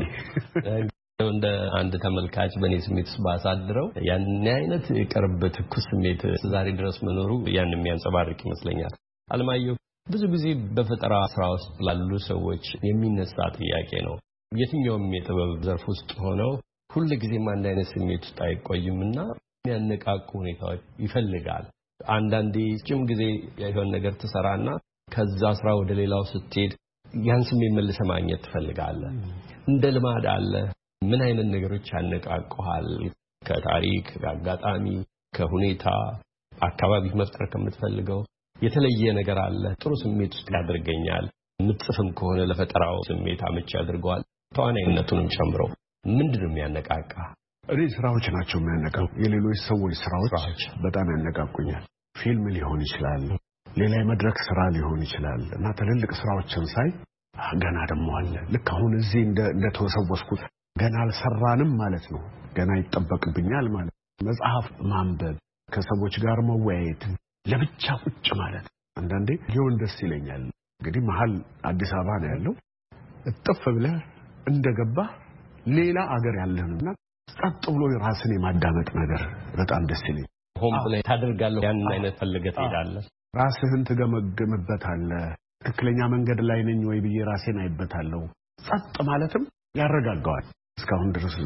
እንደ አንድ ተመልካች በኔ ስሜት ባሳድረው ያን አይነት የቅርብ ትኩስ ስሜት ዛሬ ድረስ መኖሩ ያን የሚያንጸባርቅ ይመስለኛል አለማየሁ ብዙ ጊዜ በፈጠራ ስራ ውስጥ ላሉ ሰዎች የሚነሳ ጥያቄ ነው የትኛውም የጥበብ ዘርፍ ውስጥ ሆነው ሁሉ ጊዜም አንድ አይነት ስሜት ውስጥ አይቆይምና የሚያነቃቁ ሁኔታዎች ይፈልጋል አንዳንዴ ጭም ጊዜ የሆነ ነገር ተሰራና ከዛ ስራ ወደ ሌላው ስትሄድ ያን ስሜት መልሰ ማግኘት ትፈልጋለህ እንደ ልማድ አለ ምን አይነት ነገሮች ያነቃቁሃል ከታሪክ አጋጣሚ ከሁኔታ አካባቢ መፍጠር ከምትፈልገው የተለየ ነገር አለ ጥሩ ስሜት ውስጥ ያደርገኛል ምትጽፍም ከሆነ ለፈጠራው ስሜት አመቺ ያደርገዋል ተዋናይነቱንም ጨምሮ ምንድነው የሚያነቃቃ እኔ ስራዎች ናቸው የሚያነቃቁ የሌሎች ሰዎች ስራዎች በጣም ያነቃቁኛል ፊልም ሊሆን ይችላል ሌላ የመድረክ ስራ ሊሆን ይችላል እና ትልልቅ ስራዎችን ሳይ ገና ደግሞ አለ ልክ አሁን እዚህ እንደ እንደተወሰወስኩት ገና አልሰራንም ማለት ነው ገና ይጠበቅብኛል ማለት መጽሐፍ ማንበብ ከሰዎች ጋር መወያየት ለብቻ ቁጭ ማለት አንዳንዴ ሊሆን ደስ ይለኛል እንግዲህ መሃል አዲስ አበባ ነው ያለው እጥፍ ብለህ እንደገባ ሌላ አገር ያለህና ጸጥ ብሎ ራስን የማዳመጥ ነገር በጣም ደስ ይለኛል ሆም ብለህ ታደርጋለህ ያን አይነት ፈልገት ሄዳለህ ራስህን ትገመግምበታለህ ትክክለኛ መንገድ ላይ ነኝ ወይ ብዬ ራሴን አይበታለሁ ጸጥ ማለትም ያረጋጋዋል እስካሁን ድረስ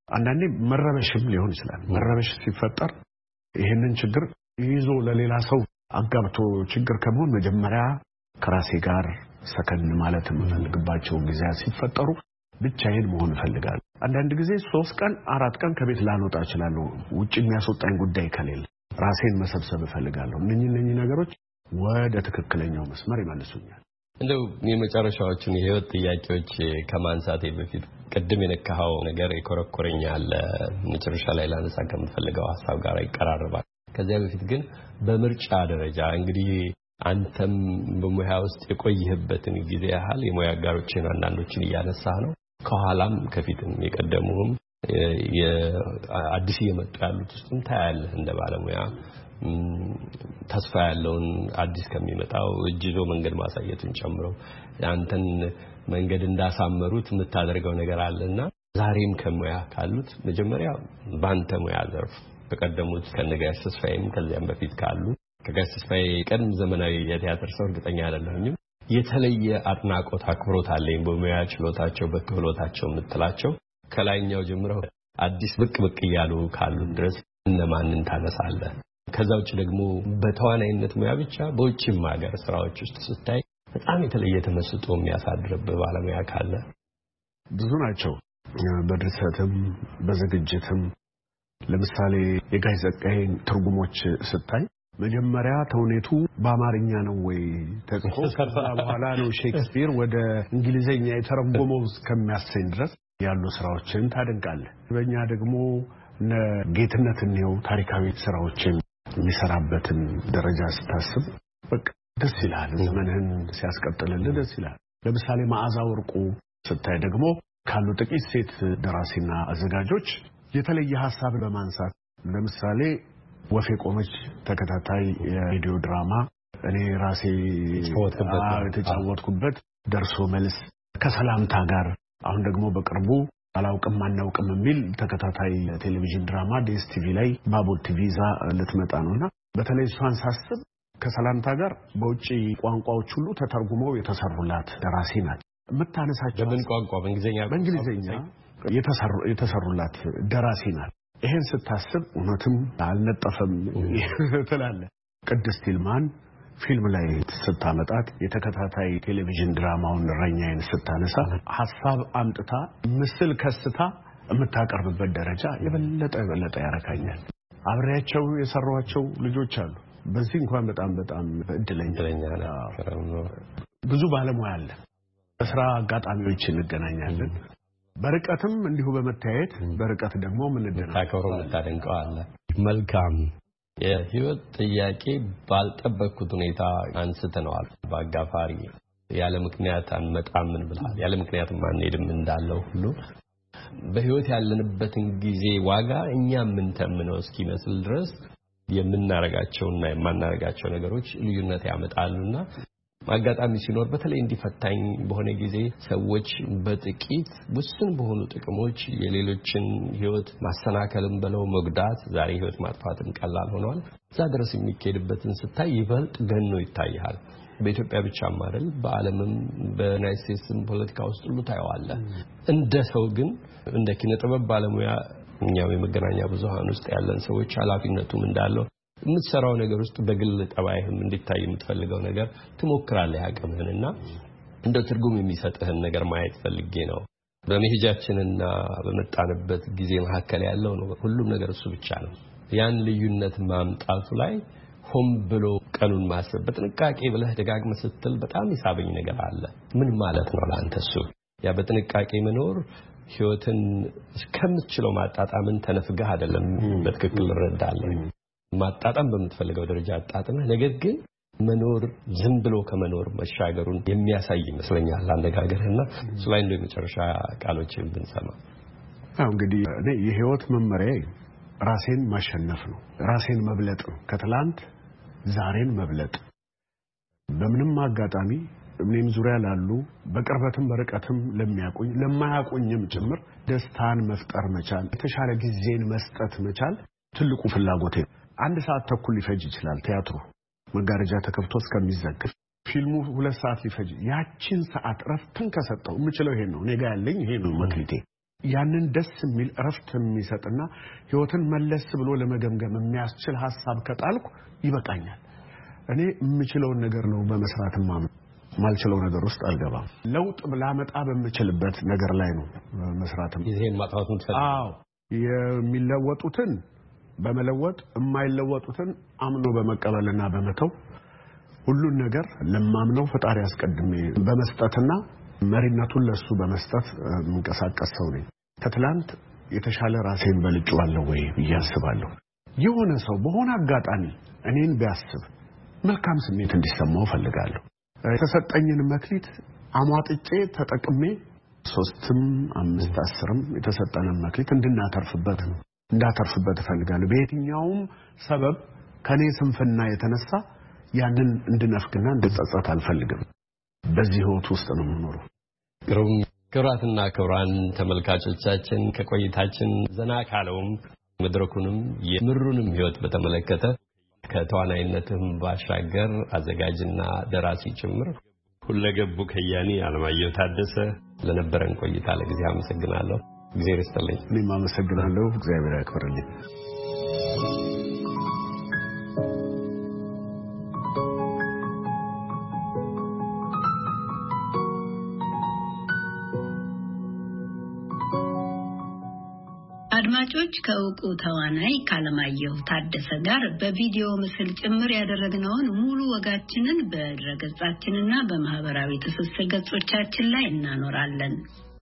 አንዳንዴ መረበሽም ሊሆን ይችላል። መረበሽ ሲፈጠር ይሄንን ችግር ይዞ ለሌላ ሰው አጋብቶ ችግር ከመሆን መጀመሪያ ከራሴ ጋር ሰከን ማለት የምፈልግባቸው ጊዜያት ሲፈጠሩ ብቻዬን መሆን እፈልጋለሁ። አንዳንድ ጊዜ ሶስት ቀን አራት ቀን ከቤት ላልወጣ እችላለሁ። ውጭ የሚያስወጣኝ ጉዳይ ከሌለ ራሴን መሰብሰብ እፈልጋለሁ። እነኚህ እነኚህ ነገሮች ወደ ትክክለኛው መስመር ይመልሱኛል። እንደው የመጨረሻዎቹን የህይወት ጥያቄዎች ከማንሳቴ በፊት ቅድም የነካኸው ነገር ይኮረኮረኛል። መጨረሻ ላይ ላነሳ ከምፈልገው ሐሳብ ጋር ይቀራረባል። ከዚያ በፊት ግን በምርጫ ደረጃ እንግዲህ አንተም በሙያ ውስጥ የቆየህበትን ጊዜ ያህል የሙያ አጋሮችን አንዳንዶችን እያነሳህ ነው። ከኋላም ከፊትም የቀደሙም የአዲስ እየመጡ ያሉት ውስጥም ታያለህ እንደ ባለሙያ ተስፋ ያለውን አዲስ ከሚመጣው እጅዞ መንገድ ማሳየቱን ጨምሮ አንተን መንገድ እንዳሳመሩት የምታደርገው ነገር አለና ዛሬም ከሙያ ካሉት መጀመሪያ ባንተ ሙያ ዘርፍ ተቀደሙት ከነጋሽ ተስፋዬም ከዚያም በፊት ካሉ ከጋሽ ተስፋዬ ቀደም ዘመናዊ የቲያትር ሰው እርግጠኛ አይደለሁም የተለየ አጥናቆት አክብሮት አለኝ በሙያ ችሎታቸው በክህሎታቸው የምትላቸው ከላይኛው ጀምሮ አዲስ ብቅ ብቅ እያሉ ካሉ ድረስ እነማንን ታነሳለህ? ከዛ ውጭ ደግሞ በተዋናይነት ሙያ ብቻ በውጭም ሀገር ስራዎች ውስጥ ስታይ በጣም የተለየ ተመስጦ የሚያሳድርብህ ባለሙያ ካለ? ብዙ ናቸው። በድርሰትም በዝግጅትም ለምሳሌ የጋሽ ዘቃዬን ትርጉሞች ስታይ መጀመሪያ ተውኔቱ በአማርኛ ነው ወይ ተጽፎ ከዛ በኋላ ነው ሼክስፒር ወደ እንግሊዘኛ የተረጎመው እስከሚያሰኝ ድረስ ያሉ ስራዎችን ታደንቃለህ። በእኛ ደግሞ እነ ጌትነትን ነው ታሪካዊ ስራዎችን የሚሰራበትን ደረጃ ስታስብ በቃ ደስ ይላል። ዘመንህን ሲያስቀጥልልህ ደስ ይላል። ለምሳሌ መዓዛ ወርቁ ስታይ ደግሞ ካሉ ጥቂት ሴት ደራሲና አዘጋጆች የተለየ ሐሳብ በማንሳት ለምሳሌ ወፌ ቆመች ተከታታይ የሬዲዮ ድራማ እኔ ራሴ የተጫወትኩበት ደርሶ መልስ ከሰላምታ ጋር አሁን ደግሞ በቅርቡ አላውቅም ማናውቅም የሚል ተከታታይ ቴሌቪዥን ድራማ ዲኤስቲቪ ላይ ባቡል ቲቪ ዛ ልትመጣ ነውና በተለይ እሷን ሳስብ ከሰላምታ ጋር በውጪ ቋንቋዎች ሁሉ ተተርጉመው የተሰሩላት ደራሲ ናት። የምታነሳቸው በምን ቋንቋ? በእንግሊዘኛ በእንግሊዘኛ የተሰሩ የተሰሩላት ደራሲ ናት። ይሄን ስታስብ እውነትም አልነጠፈም ትላለህ። ቅድስት ይልማን ፊልም ላይ ስታመጣት የተከታታይ ቴሌቪዥን ድራማውን እረኛዬን ስታነሳ ሐሳብ አምጥታ ምስል ከስታ የምታቀርብበት ደረጃ የበለጠ የበለጠ ያረካኛል። አብሬያቸው የሰሯቸው ልጆች አሉ። በዚህ እንኳን በጣም በጣም እድለኛ ነኝ። ብዙ ባለሙያ አለ። በስራ አጋጣሚዎች እንገናኛለን። በርቀትም እንዲሁ በመታየት በርቀት ደግሞ ምን እንደታከረው መታደንቀው አለ። መልካም የህይወት ጥያቄ ባልጠበቅኩት ሁኔታ አንስተነዋል። በአጋፋሪ ያለ ምክንያት አንመጣም ምን ብለሃል? ያለ ምክንያት አንሄድም እንዳለው ሁሉ በህይወት ያለንበትን ጊዜ ዋጋ እኛ ምን ተምነው እስኪመስል ድረስ የምናረጋቸውና የማናረጋቸው ነገሮች ልዩነት ያመጣሉና ማጋጣሚ ሲኖር በተለይ እንዲፈታኝ በሆነ ጊዜ ሰዎች በጥቂት ውስን በሆኑ ጥቅሞች የሌሎችን ህይወት ማሰናከልም በለው መጉዳት ዛሬ ህይወት ማጥፋትም ቀላል ሆኗል። እዛ ድረስ የሚኬድበትን ስታይ ይበልጥ ገኖ ይታያል። በኢትዮጵያ ብቻም አይደል በዓለምም በዩናይትድ ስቴትስም ፖለቲካ ውስጥ ሁሉ ታየዋለህ። እንደ ሰው ግን እንደ ኪነ ጥበብ ባለሙያ እኛም የመገናኛ ብዙሃን ውስጥ ያለን ሰዎች ኃላፊነቱም እንዳለው የምትሰራው ነገር ውስጥ በግል ጠባይህም እንዲታይ የምትፈልገው ነገር ትሞክራለህ ያቀምህንና እንደ ትርጉም የሚሰጥህን ነገር ማየት ፈልጌ ነው። በመሄጃችንና በመጣንበት ጊዜ መካከል ያለው ነው ሁሉም ነገር እሱ ብቻ ነው። ያን ልዩነት ማምጣቱ ላይ ሆም ብሎ ቀኑን ማሰብ በጥንቃቄ ብለህ ደጋግመህ ስትል በጣም ይሳበኝ ነገር አለ። ምን ማለት ነው ለአንተ እሱ? ያ በጥንቃቄ መኖር ህይወትን እስከምትችለው ማጣጣምን ተነፍገህ አይደለም በትክክል እረዳለሁ። ማጣጣም በምትፈልገው ደረጃ አጣጥመህ ነገር ግን መኖር ዝም ብሎ ከመኖር መሻገሩን የሚያሳይ ይመስለኛል አነጋገርህና እሱ ላይ እንደው የመጨረሻ ቃሎችን ብንሰማ። አዎ እንግዲህ እኔ የህይወት መመሪያ ራሴን ማሸነፍ ነው። ራሴን መብለጥ ነው። ከትላንት ዛሬን መብለጥ በምንም አጋጣሚ እኔም ዙሪያ ላሉ በቅርበትም በርቀትም ለሚያቆኝ ለማያቆኝም ጭምር ደስታን መፍጠር መቻል የተሻለ ጊዜን መስጠት መቻል ትልቁ ፍላጎቴ። አንድ ሰዓት ተኩል ሊፈጅ ይችላል ቲያትሩ መጋረጃ ተከፍቶ እስከሚዘግፍ ፊልሙ ሁለት ሰዓት ሊፈጅ ያቺን ሰዓት ረፍትን ከሰጠው የምችለው ይሄን ነው። እኔ ጋር ያለኝ ይሄ ነው መክሊቴ። ያንን ደስ የሚል እረፍት የሚሰጥና ህይወትን መለስ ብሎ ለመገምገም የሚያስችል ሐሳብ ከጣልኩ ይበቃኛል። እኔ የምችለው ነገር ነው በመስራት ማምን ማልችለው ነገር ውስጥ አልገባም። ለውጥ ላመጣ በምችልበት ነገር ላይ ነው መስራትም ይሄን ማጣቱን ተፈልጎ አዎ የሚለወጡትን በመለወጥ የማይለወጡትን አምኖ በመቀበልና በመተው ሁሉን ነገር ለማምነው ፈጣሪ አስቀድሜ በመስጠትና መሪነቱን ለሱ በመስጠት መንቀሳቀስ ሰው ነኝ። ከትላንት የተሻለ ራሴን በልጬዋለሁ ወይ ያስባለሁ። የሆነ ሰው በሆነ አጋጣሚ እኔን ቢያስብ መልካም ስሜት እንዲሰማው ፈልጋለሁ። የተሰጠኝን መክሊት አሟጥጬ ተጠቅሜ ሶስትም አምስት አስርም የተሰጠንን መክሊት እንድናተርፍበት እንዳተርፍበት ፈልጋለሁ። በየትኛውም ሰበብ ከኔ ስንፍና የተነሳ ያንን እንድነፍግና እንድጸጸት አልፈልግም። በዚህ ህይወት ውስጥ ነው የምኖረው። ግሩም ክብራትና ክብራን ተመልካቾቻችን ከቆይታችን ዘና ካለውም መድረኩንም የምሩንም ህይወት በተመለከተ ከተዋናይነትም ባሻገር አዘጋጅና ደራሲ ጭምር ሁለገቡ ከያኒ አለማየሁ ታደሰ ለነበረን ቆይታ ለጊዜ አመሰግናለሁ። እግዚአብሔር ይስጥልኝ። እኔም አመሰግናለሁ። እግዚአብሔር ያክብርልኝ። አድማጮች ከእውቁ ተዋናይ ካለማየሁ ታደሰ ጋር በቪዲዮ ምስል ጭምር ያደረግነውን ሙሉ ወጋችንን በድረገጻችንና በማህበራዊ ትስስር ገጾቻችን ላይ እናኖራለን።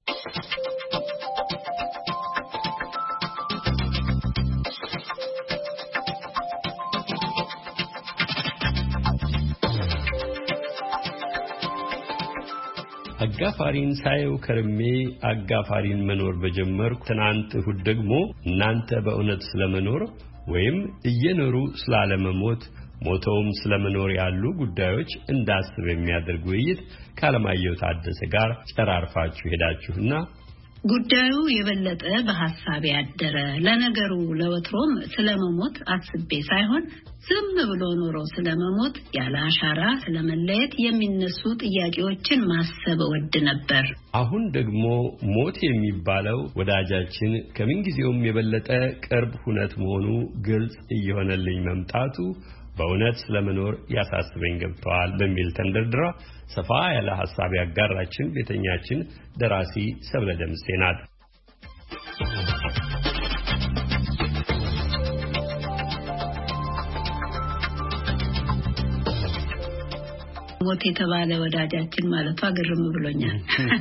አጋፋሪን ሳየው ከርሜ አጋፋሪን መኖር በጀመርኩ ትናንት እሁድ ደግሞ እናንተ በእውነት ስለመኖር ወይም እየኖሩ ስላለመሞት ሞተውም ስለመኖር ያሉ ጉዳዮች እንዳስብ የሚያደርግ ውይይት ካለማየሁ ታደሰ ጋር ጨራርፋችሁ ሄዳችሁና ጉዳዩ የበለጠ በሐሳብ ያደረ ለነገሩ ለወትሮም ስለመሞት አስቤ ሳይሆን ዝም ብሎ ኖሮ ስለመሞት ያለ አሻራ ስለመለየት የሚነሱ ጥያቄዎችን ማሰብ ወድ ነበር። አሁን ደግሞ ሞት የሚባለው ወዳጃችን ከምንጊዜውም የበለጠ ቅርብ ሁነት መሆኑ ግልጽ እየሆነልኝ መምጣቱ በእውነት ስለመኖር ያሳስበኝ ገብቷል በሚል ተንደርድራ ሰፋ ያለ ሐሳብ ያጋራችን ቤተኛችን ደራሲ ሰብለ ደምሴ ናት። ሞት የተባለ ወዳጃችን ማለቷ ግርም ብሎኛል።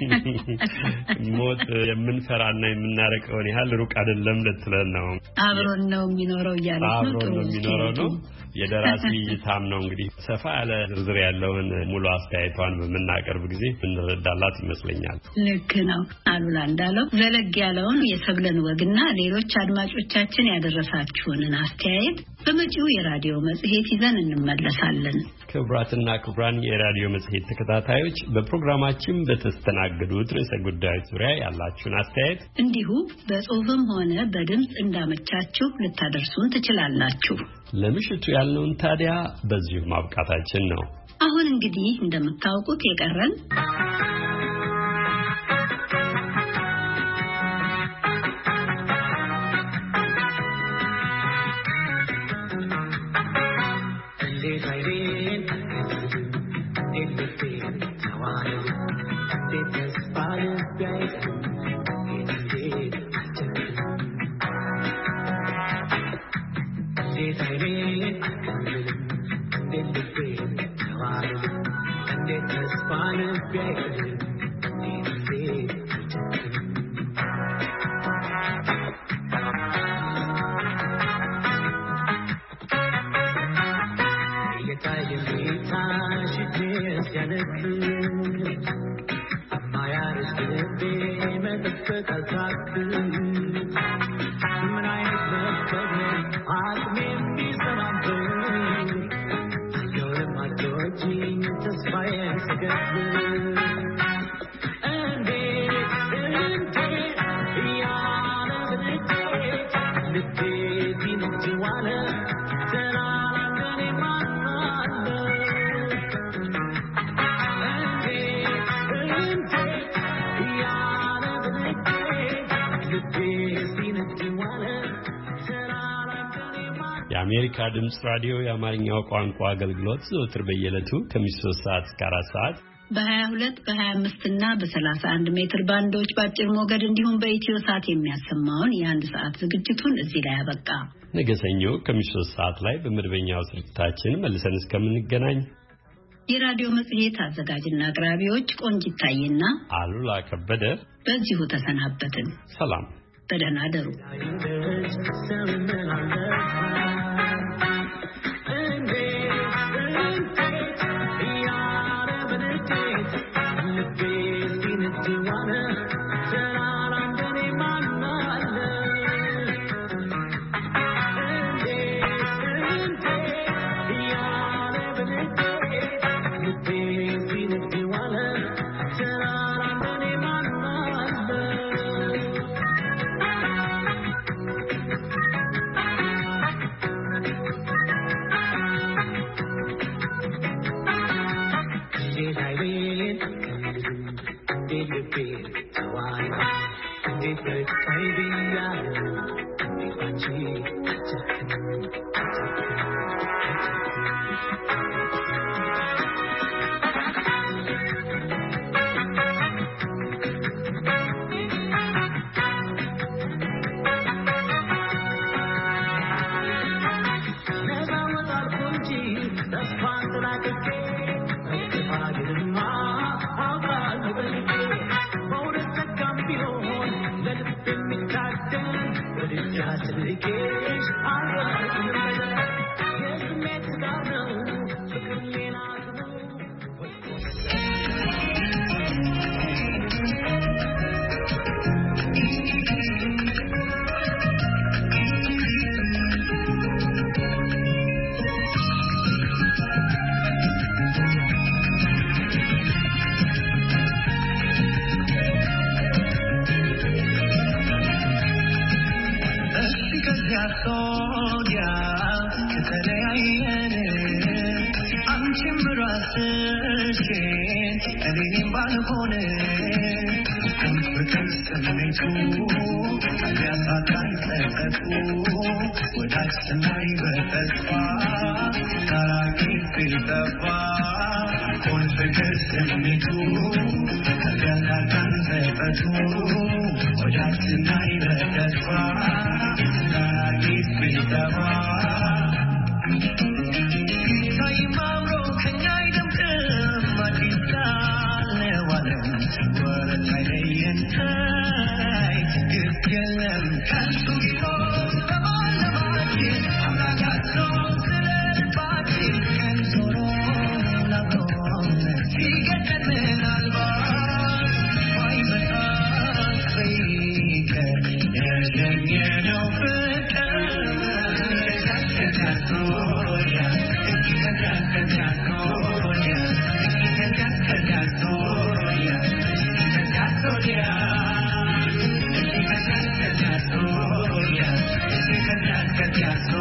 ሞት የምንፈራና የምናረቀውን ያህል ሩቅ አይደለም ልትለን ነው። አብሮን ነው የሚኖረው እያለች ነው። አብሮን ነው የሚኖረው ነው የደራሲ ይታም ነው። እንግዲህ ሰፋ ያለ ዝርዝር ያለውን ሙሉ አስተያየቷን በመናቀርብ ጊዜ እንረዳላት ይመስለኛል። ልክ ነው አሉላ እንዳለው ዘለግ ያለውን የሰብለን ወግና ሌሎች አድማጮቻችን ያደረሳችሁንን አስተያየት በመጪው የራዲዮ መጽሔት ይዘን እንመለሳለን። ክብራትና ክብራን የራዲዮ መጽሔት ተከታታዮች በፕሮግራማችን በተስተናገዱት ርዕሰ ጉዳዮች ዙሪያ ያላችሁን አስተያየት እንዲሁ በጽሁፍም ሆነ በድምጽ እንዳመቻችሁ ልታደርሱን ትችላላችሁ። ለምሽቱ ያለውን ታዲያ በዚሁ ማብቃታችን ነው። አሁን እንግዲህ እንደምታውቁት የቀረን የአሜሪካ ድምፅ ራዲዮ የአማርኛው ቋንቋ አገልግሎት ዘወትር በየዕለቱ ከምሽቱ ሶስት ሰዓት እስከ አራት ሰዓት በ22 በ25 እና በ31 ሜትር ባንዶች በአጭር ሞገድ እንዲሁም በኢትዮ ሳት የሚያሰማውን የአንድ ሰዓት ዝግጅቱን እዚህ ላይ አበቃ። ነገ ሰኞ ከምሽቱ ሶስት ሰዓት ላይ በመደበኛው ስርጭታችን መልሰን እስከምንገናኝ የራዲዮ መጽሔት አዘጋጅና አቅራቢዎች ቆንጂት ታዬና አሉላ ከበደ በዚሁ ተሰናበትን። ሰላም፣ በደህና አደሩ። Yeah.